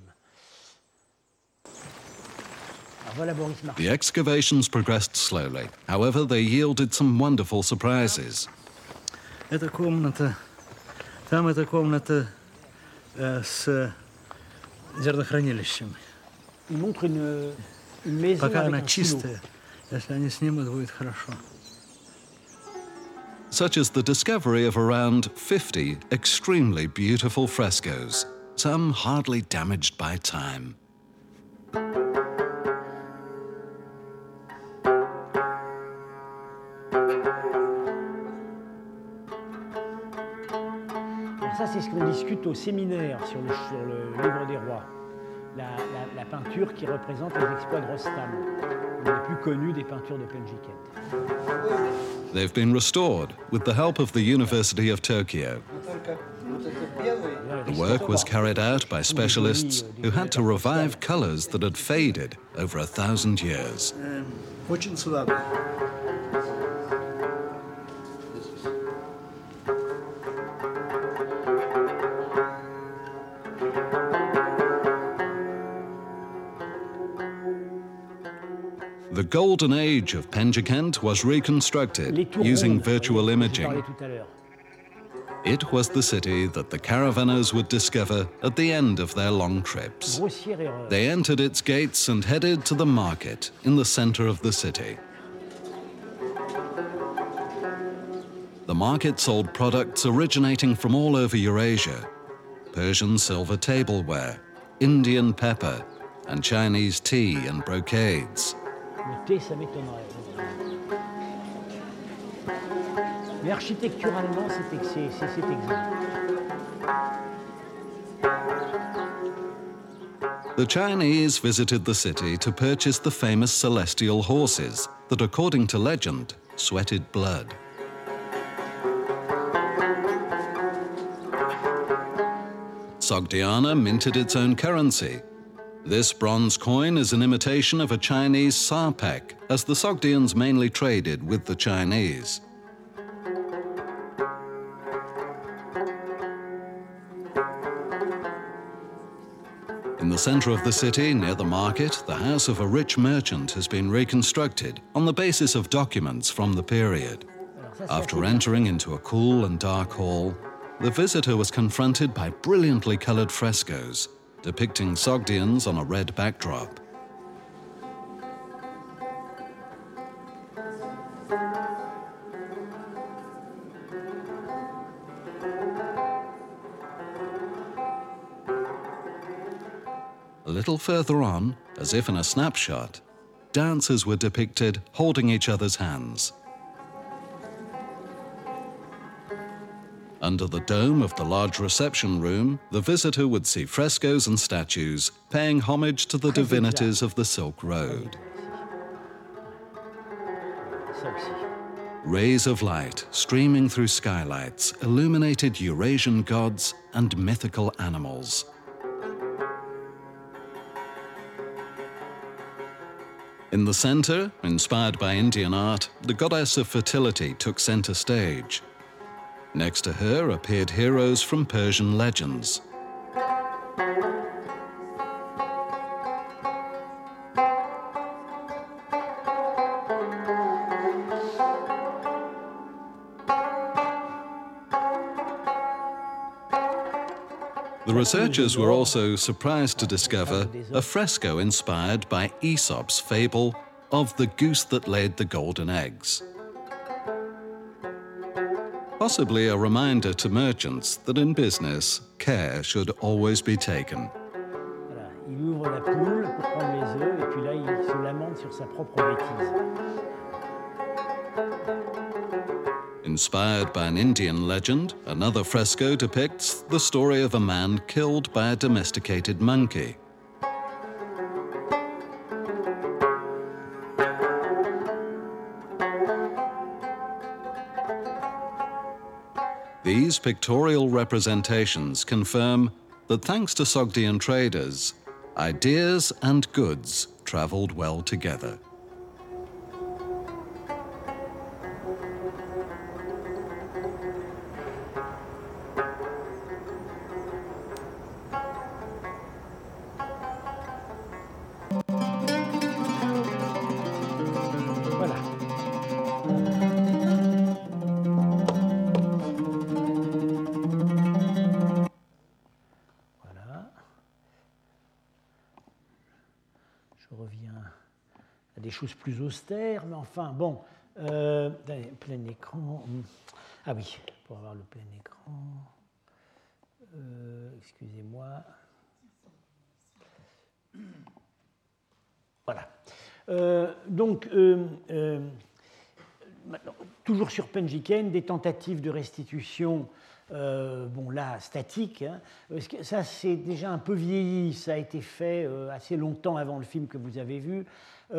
The excavations progressed slowly. However, they yielded some wonderful surprises.
Эта комната, там эта комната с зернохранилищем.
Il montre une maison
Пока
avec
она
un
чистая, если они снимут, будет хорошо.
such as the discovery of around 50 extremely beautiful frescoes, some hardly damaged by time.
Ça, c'est ce qu'on discute au séminaire sur le livre des rois. La peinture qui représente les exploits de Rostam, une des plus connues des peintures de Penjiken.
They've been restored with the help of the University of Tokyo. The work was carried out by specialists who had to revive colors that had faded over 1,000 years.
Очень слабый.
The golden age of Penjikent was reconstructed using virtual imaging. It was the city that the caravanners would discover at the end of their long trips. They entered its gates and headed to the market in the center of the city. The market sold products originating from all over Eurasia: Persian silver tableware, Indian pepper, and Chinese tea and brocades.
Le thé, ça m'étonnerait. Mais architecturalement, c'est exact.
The Chinese visited the city to purchase the famous celestial horses that, according to legend, sweated blood. Sogdiana minted its own currency. This bronze coin is an imitation of a Chinese sarpak, as the Sogdians mainly traded with the Chinese. In the center of the city, near the market, the house of a rich merchant has been reconstructed on the basis of documents from the period. After entering into a cool and dark hall, the visitor was confronted by brilliantly colored frescoes depicting Sogdians on a red backdrop. A little further on, as if in a snapshot, dancers were depicted holding each other's hands. Under the dome of the large reception room, the visitor would see frescoes and statues paying homage to the divinities of the Silk Road. Rays of light streaming through skylights illuminated Eurasian gods and mythical animals. In the center, inspired by Indian art, the goddess of fertility took center stage. Next to her appeared heroes from Persian legends. The researchers were also surprised to discover a fresco inspired by Aesop's fable of the goose that laid the golden eggs. Possibly a reminder to merchants that in business, care should always be taken.
Voilà. Il ouvre la poule pour prendre les œufs et puis là, il se lamente sur sa propre bêtise.
Inspired by an Indian legend, another fresco depicts the story of a man killed by a domesticated monkey. These pictorial representations confirm that thanks to Sogdian traders, ideas and goods traveled well together.
Choses plus austères, mais enfin, bon, Plein écran. Ah oui, pour avoir le plein écran. Excusez-moi. Voilà. Donc, maintenant, toujours sur Penjiken, des tentatives de restitution, bon là, statiques. Hein. Ça, c'est déjà un peu vieilli, ça a été fait assez longtemps avant le film que vous avez vu.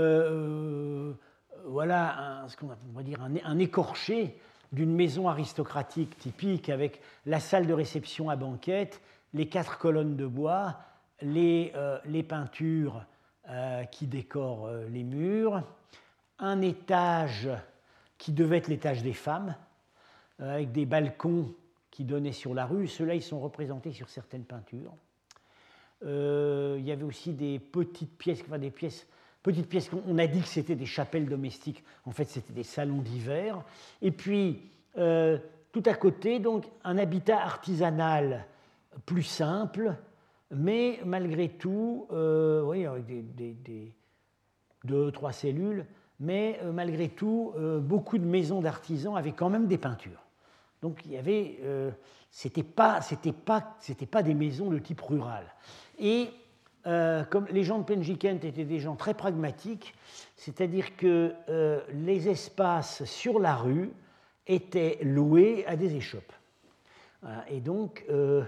Voilà ce qu'on va dire un écorché d'une maison aristocratique typique avec la salle de réception à banquette, les 4 colonnes de bois, les peintures qui décorent les murs, un étage qui devait être l'étage des femmes, avec des balcons qui donnaient sur la rue. Ceux-là, ils sont représentés sur certaines peintures. Il y avait aussi des petites pièces, petites pièces, on a dit que c'était des chapelles domestiques, en fait c'était des salons d'hiver. Et puis, tout à côté, donc, un habitat artisanal plus simple, mais malgré tout, oui, avec des 2-3 cellules, mais malgré tout, beaucoup de maisons d'artisans avaient quand même des peintures. Donc il y avait, c'était pas des maisons de type rural. Et comme les gens de Penjikent étaient des gens très pragmatiques, c'est-à-dire que les espaces sur la rue étaient loués à des échoppes. Et donc,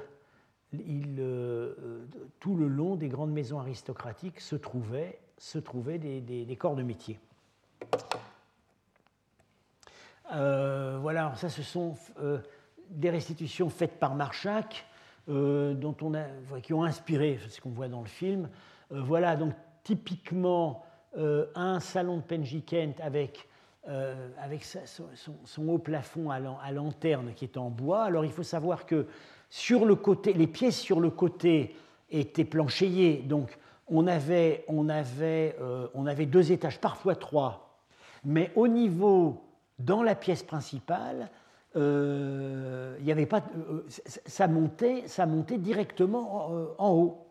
tout le long des grandes maisons aristocratiques se trouvaient des corps de métier. Voilà, alors ça, ce sont des restitutions faites par Marchak, qui ont inspiré ce qu'on voit dans le film. Voilà, donc typiquement un salon de Penjikent avec son haut plafond à lanterne qui est en bois. Alors il faut savoir que sur le côté, les pièces sur le côté étaient planchéiées, donc on avait 2 étages, parfois 3, mais au niveau, dans la pièce principale, il y avait pas, ça montait directement en haut.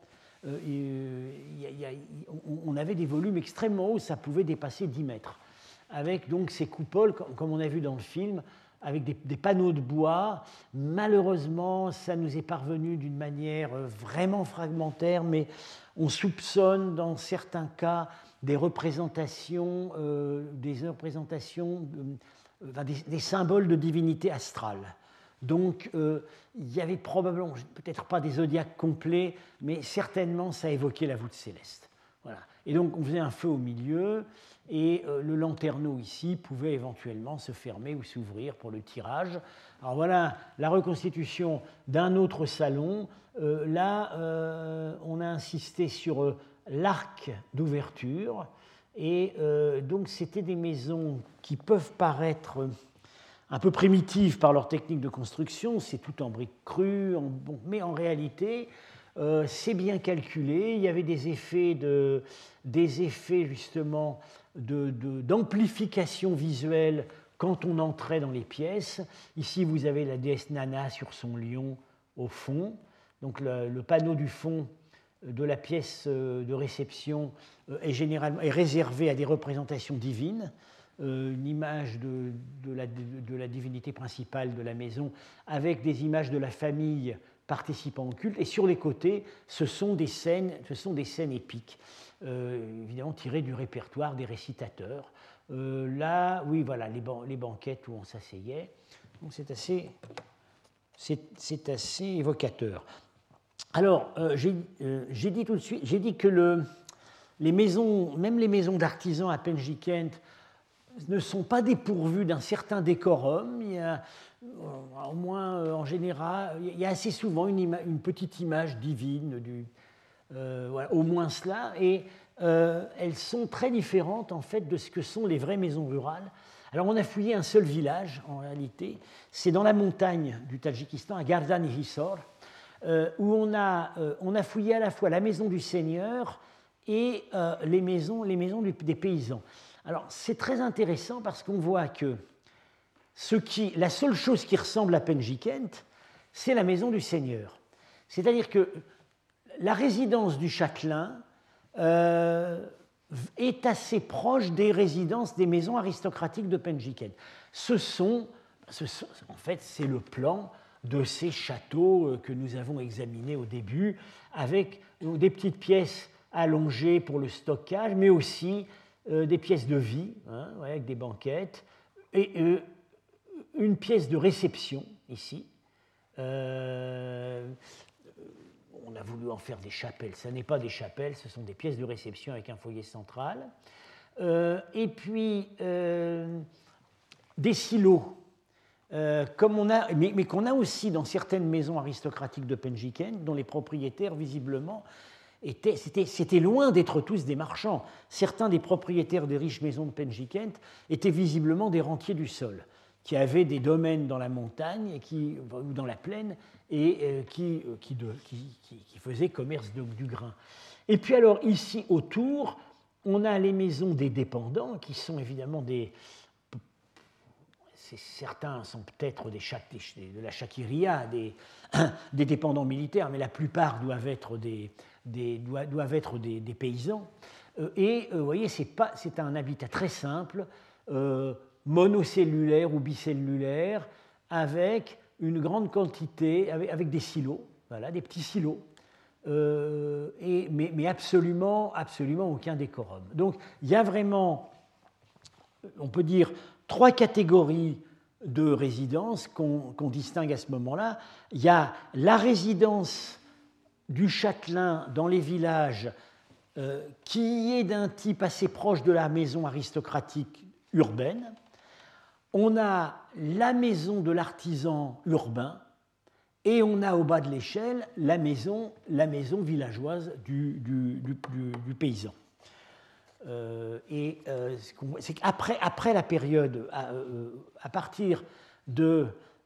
On avait des volumes extrêmement hauts, ça pouvait dépasser 10 mètres, avec donc ces coupoles, comme on a vu dans le film, avec des panneaux de bois. Malheureusement, ça nous est parvenu d'une manière vraiment fragmentaire, mais on soupçonne dans certains cas des représentations, des symboles de divinité astrale. Donc, il y avait probablement, peut-être pas des zodiaques complets, mais certainement ça évoquait la voûte céleste. Voilà. Et donc, on faisait un feu au milieu, et le lanterneau ici pouvait éventuellement se fermer ou s'ouvrir pour le tirage. Alors voilà la reconstitution d'un autre salon. Là, on a insisté sur l'arc d'ouverture, et donc c'était des maisons qui peuvent paraître un peu primitives par leur technique de construction, c'est tout en briques crues, mais en réalité, c'est bien calculé. Il y avait des effets justement d'amplification visuelle quand on entrait dans les pièces. Ici, vous avez la déesse Nana sur son lion au fond. Donc le panneau du fond de la pièce de réception est réservé à des représentations divines. Une image de la divinité principale de la maison avec des images de la famille participant au culte. Et sur les côtés, ce sont des scènes épiques, évidemment tirées du répertoire des récitateurs. Là, oui, voilà, les banquettes où on s'asseyait. Donc c'est assez évocateur. Alors, j'ai dit tout de suite, j'ai dit que les maisons, même les maisons d'artisans à Penjikent, ne sont pas dépourvues d'un certain décorum. Il y a, au moins en général, il y a assez souvent une petite image divine, voilà, au moins cela, et elles sont très différentes en fait de ce que sont les vraies maisons rurales. Alors on a fouillé un seul village en réalité, c'est dans la montagne du Tadjikistan, à Gardani-Hisor, où on a fouillé à la fois la maison du seigneur et les maisons des paysans. Alors c'est très intéressant parce qu'on voit que la seule chose qui ressemble à Penjikent, c'est la maison du seigneur. C'est-à-dire que la résidence du châtelain est assez proche des résidences des maisons aristocratiques de Penjiken. En fait, c'est le plan de ces châteaux que nous avons examinés au début, avec des petites pièces allongées pour le stockage, mais aussi des pièces de vie, hein, avec des banquettes, et une pièce de réception, ici. On a voulu en faire des chapelles. Ce n'est pas des chapelles, ce sont des pièces de réception avec un foyer central. Et puis, des silos. Comme on a, mais qu'on a aussi dans certaines maisons aristocratiques de Penjiken, dont les propriétaires, visiblement, c'était loin d'être tous des marchands. Certains des propriétaires des riches maisons de Penjiken étaient visiblement des rentiers du sol, qui avaient des domaines dans la montagne ou dans la plaine et qui faisaient commerce du grain. Et puis alors, ici, autour, on a les maisons des dépendants, qui sont évidemment certains sont peut-être de la chakiria, des dépendants militaires, mais la plupart doivent être des paysans. Et vous voyez, c'est un habitat très simple, monocellulaire ou bicellulaire, avec une grande quantité, avec des silos, voilà, des petits silos, mais absolument aucun décorum. Donc il y a vraiment, on peut dire, 3 catégories de résidences qu'on distingue à ce moment-là. Il y a la résidence du châtelain dans les villages qui est d'un type assez proche de la maison aristocratique urbaine. On a la maison de l'artisan urbain et on a au bas de l'échelle la maison villageoise du paysan. C'est qu'après la période, à partir de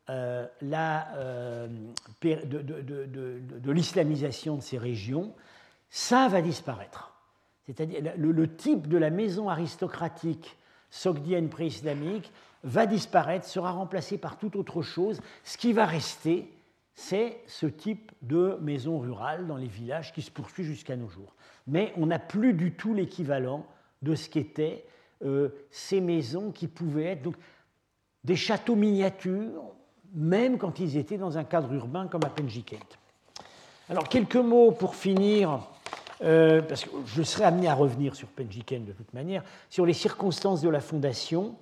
l'islamisation de ces régions, ça va disparaître. C'est-à-dire le type de la maison aristocratique sogdienne pré-islamique va disparaître, sera remplacé par toute autre chose. Ce qui va rester, c'est ce type de maison rurale dans les villages qui se poursuit jusqu'à nos jours. Mais on n'a plus du tout l'équivalent de ce qu'étaient ces maisons qui pouvaient être donc, des châteaux miniatures, même quand ils étaient dans un cadre urbain comme à Penjiken. Alors, quelques mots pour finir, parce que je serai amené à revenir sur Penjiken de toute manière, sur les circonstances de la fondation.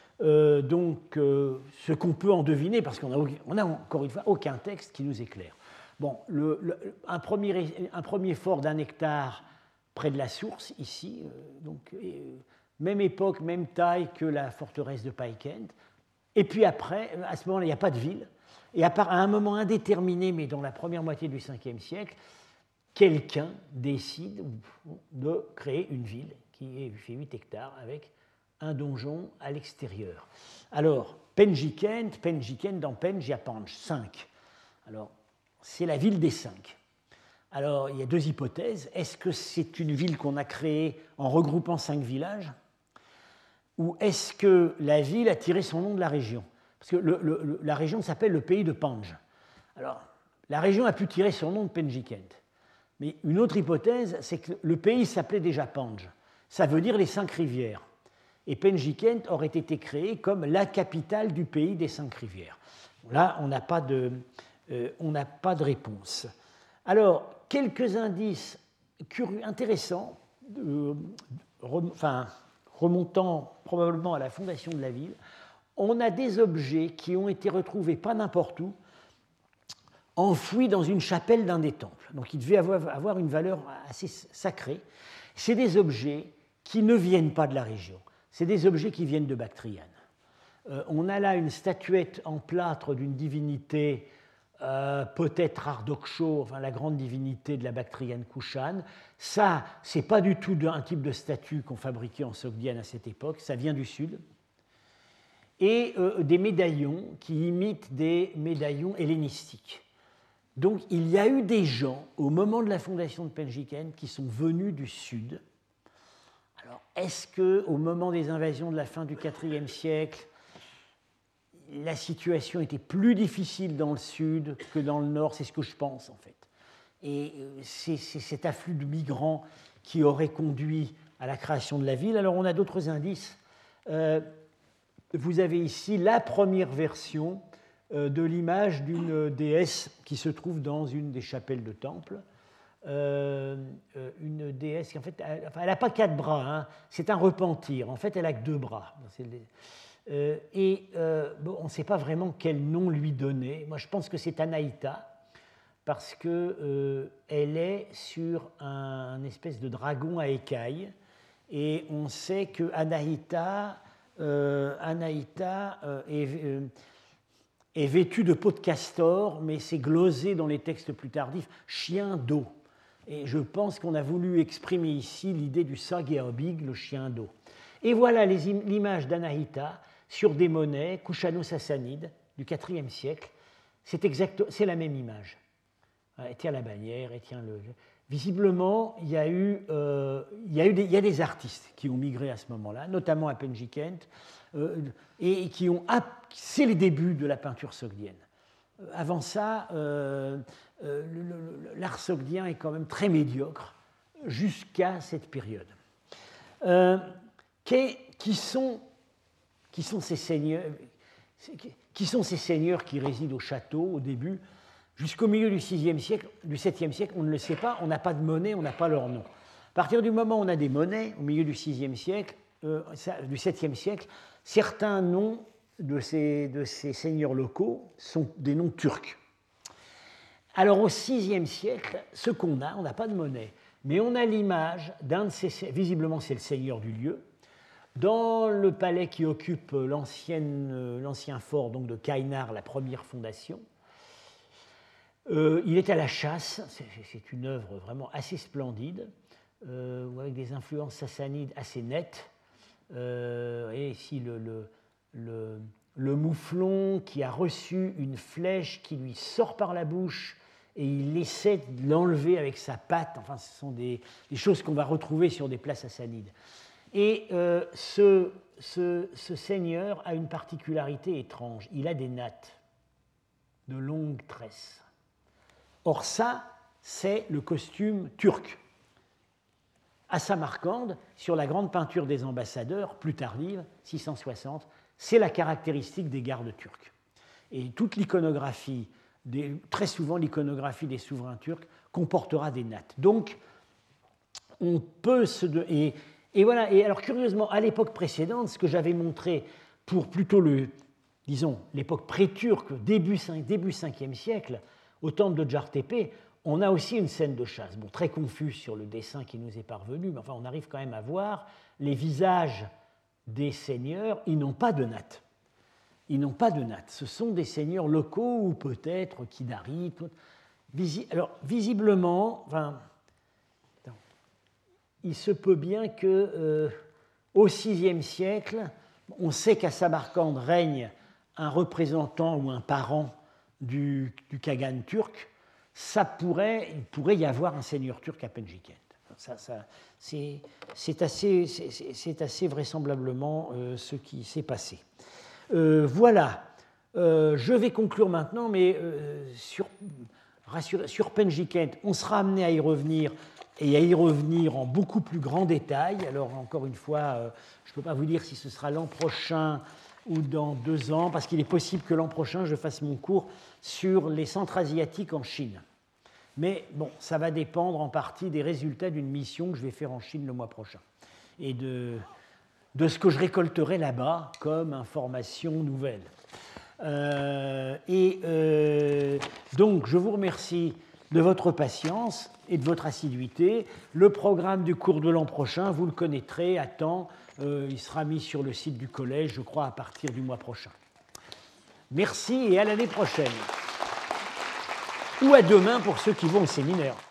Ce qu'on peut en deviner, parce qu'on n'a encore une fois aucun texte qui nous éclaire. Bon, un premier fort d'1 hectare près de la source, ici, même époque, même taille que la forteresse de Paikent. Et puis après, à ce moment-là, il n'y a pas de ville. Et à un moment indéterminé, mais dans la première moitié du 5e siècle, quelqu'un décide de créer une ville qui fait 8 hectares avec un donjon à l'extérieur. Alors, Penjiken, dans Penj, il y a Panj, 5. Alors, c'est la ville des 5. Alors, il y a 2 hypothèses. Est-ce que c'est une ville qu'on a créée en regroupant 5 villages? Ou est-ce que la ville a tiré son nom de la région? Parce que la région s'appelle le pays de Panj. Alors, la région a pu tirer son nom de Penjiken. Mais une autre hypothèse, c'est que le pays s'appelait déjà Panj. Ça veut dire les 5 rivières. Et Penjiken aurait été créé comme la capitale du pays des 5 rivières. Là, on n'a pas de réponse. Alors, quelques indices intéressants, remontant probablement à la fondation de la ville. On a des objets qui ont été retrouvés pas n'importe où, enfouis dans une chapelle d'un des temples. Donc, ils devaient avoir une valeur assez sacrée. C'est des objets qui ne viennent pas de la région. C'est des objets qui viennent de Bactriane. On a là une statuette en plâtre d'une divinité, peut-être Ardoksho, enfin la grande divinité de la Bactriane Kushan. Ça, ce n'est pas du tout un type de statue qu'on fabriquait en Sogdiane à cette époque, ça vient du sud. Et des médaillons qui imitent des médaillons hellénistiques. Donc il y a eu des gens, au moment de la fondation de Penjiken, qui sont venus du sud. Alors, est-ce qu'au moment des invasions de la fin du IVe siècle, la situation était plus difficile dans le sud que dans le nord? C'est ce que je pense, en fait. Et c'est cet afflux de migrants qui aurait conduit à la création de la ville. Alors on a d'autres indices. Vous avez ici la première version de l'image d'une déesse qui se trouve dans une des chapelles de temple. Une déesse qui en fait, elle n'a pas 4 bras, hein, c'est un repentir. En fait, elle n'a que 2 bras. Bon, on ne sait pas vraiment quel nom lui donner. Moi, je pense que c'est Anaïta, parce qu'elle est sur un espèce de dragon à écailles. Et on sait que Anaïta est vêtue de peau de castor, mais c'est glosé dans les textes plus tardifs, chien d'eau. Et je pense qu'on a voulu exprimer ici l'idée du Sageabig, le chien d'eau. Et voilà l'image d'Anaïta sur des monnaies kushano-sassanides du IVe siècle. C'est la même image. Elle tient la bannière, elle tient le... Visiblement, il y a des artistes qui ont migré à ce moment-là, notamment à Penjikent, et qui ont... C'est les débuts de la peinture sogdienne. Avant ça, l'art sogdien est quand même très médiocre jusqu'à cette période. Qui sont ces seigneurs qui résident au château au début? Jusqu'au milieu du 6e siècle, du 7e siècle, on ne le sait pas, on n'a pas de monnaie, on n'a pas leur nom. À partir du moment où on a des monnaies, au milieu du 6e siècle, du 7e siècle, certains noms de ces seigneurs locaux sont des noms turcs. Alors au 6e siècle, ce qu'on a, on n'a pas de monnaie, mais on a l'image d'un de ces... Visiblement, c'est le seigneur du lieu. Dans le palais qui occupe l'ancien fort donc de Kainar, la première fondation, il est à la chasse, c'est une œuvre vraiment assez splendide, avec des influences sassanides assez nettes. Et ici, le mouflon qui a reçu une flèche qui lui sort par la bouche et il essaie de l'enlever avec sa patte. Enfin, ce sont des choses qu'on va retrouver sur des plats sassanides. Et ce seigneur a une particularité étrange. Il a des nattes, de longues tresses. Or ça, c'est le costume turc. À Samarcande, sur la grande peinture des ambassadeurs, plus tardive, 660, c'est la caractéristique des gardes turcs. Et toute l'iconographie, très souvent l'iconographie des souverains turcs, comportera des nattes. Donc, on peut se... Et voilà, et alors curieusement, à l'époque précédente, ce que j'avais montré pour plutôt l'époque pré-turque, début 5e siècle, au temple de Djartepe, on a aussi une scène de chasse. Bon, très confus sur le dessin qui nous est parvenu, mais enfin, on arrive quand même à voir les visages des seigneurs. Ils n'ont pas de nattes. Ils n'ont pas de nattes. Ce sont des seigneurs locaux ou peut-être Kidari. Alors, visiblement, enfin, il se peut bien que au VIe siècle, on sait qu'à Samarcande règne un représentant ou un parent du Khagan turc. Il pourrait y avoir un seigneur turc à Penjikent. C'est assez vraisemblablement ce qui s'est passé. Voilà. Je vais conclure maintenant, mais sur Penjikent, on sera amené à y revenir et à y revenir en beaucoup plus grand détail. Alors, encore une fois, je ne peux pas vous dire si ce sera l'an prochain ou dans 2 ans, parce qu'il est possible que l'an prochain, je fasse mon cours sur les Centra-Asiatiques en Chine. Mais bon, ça va dépendre en partie des résultats d'une mission que je vais faire en Chine le mois prochain et de ce que je récolterai là-bas comme information nouvelle. Donc, je vous remercie de votre patience et de votre assiduité. Le programme du cours de l'an prochain, vous le connaîtrez à temps. Il sera mis sur le site du collège, je crois, à partir du mois prochain. Merci et à l'année prochaine. Ou à demain pour ceux qui vont au séminaire.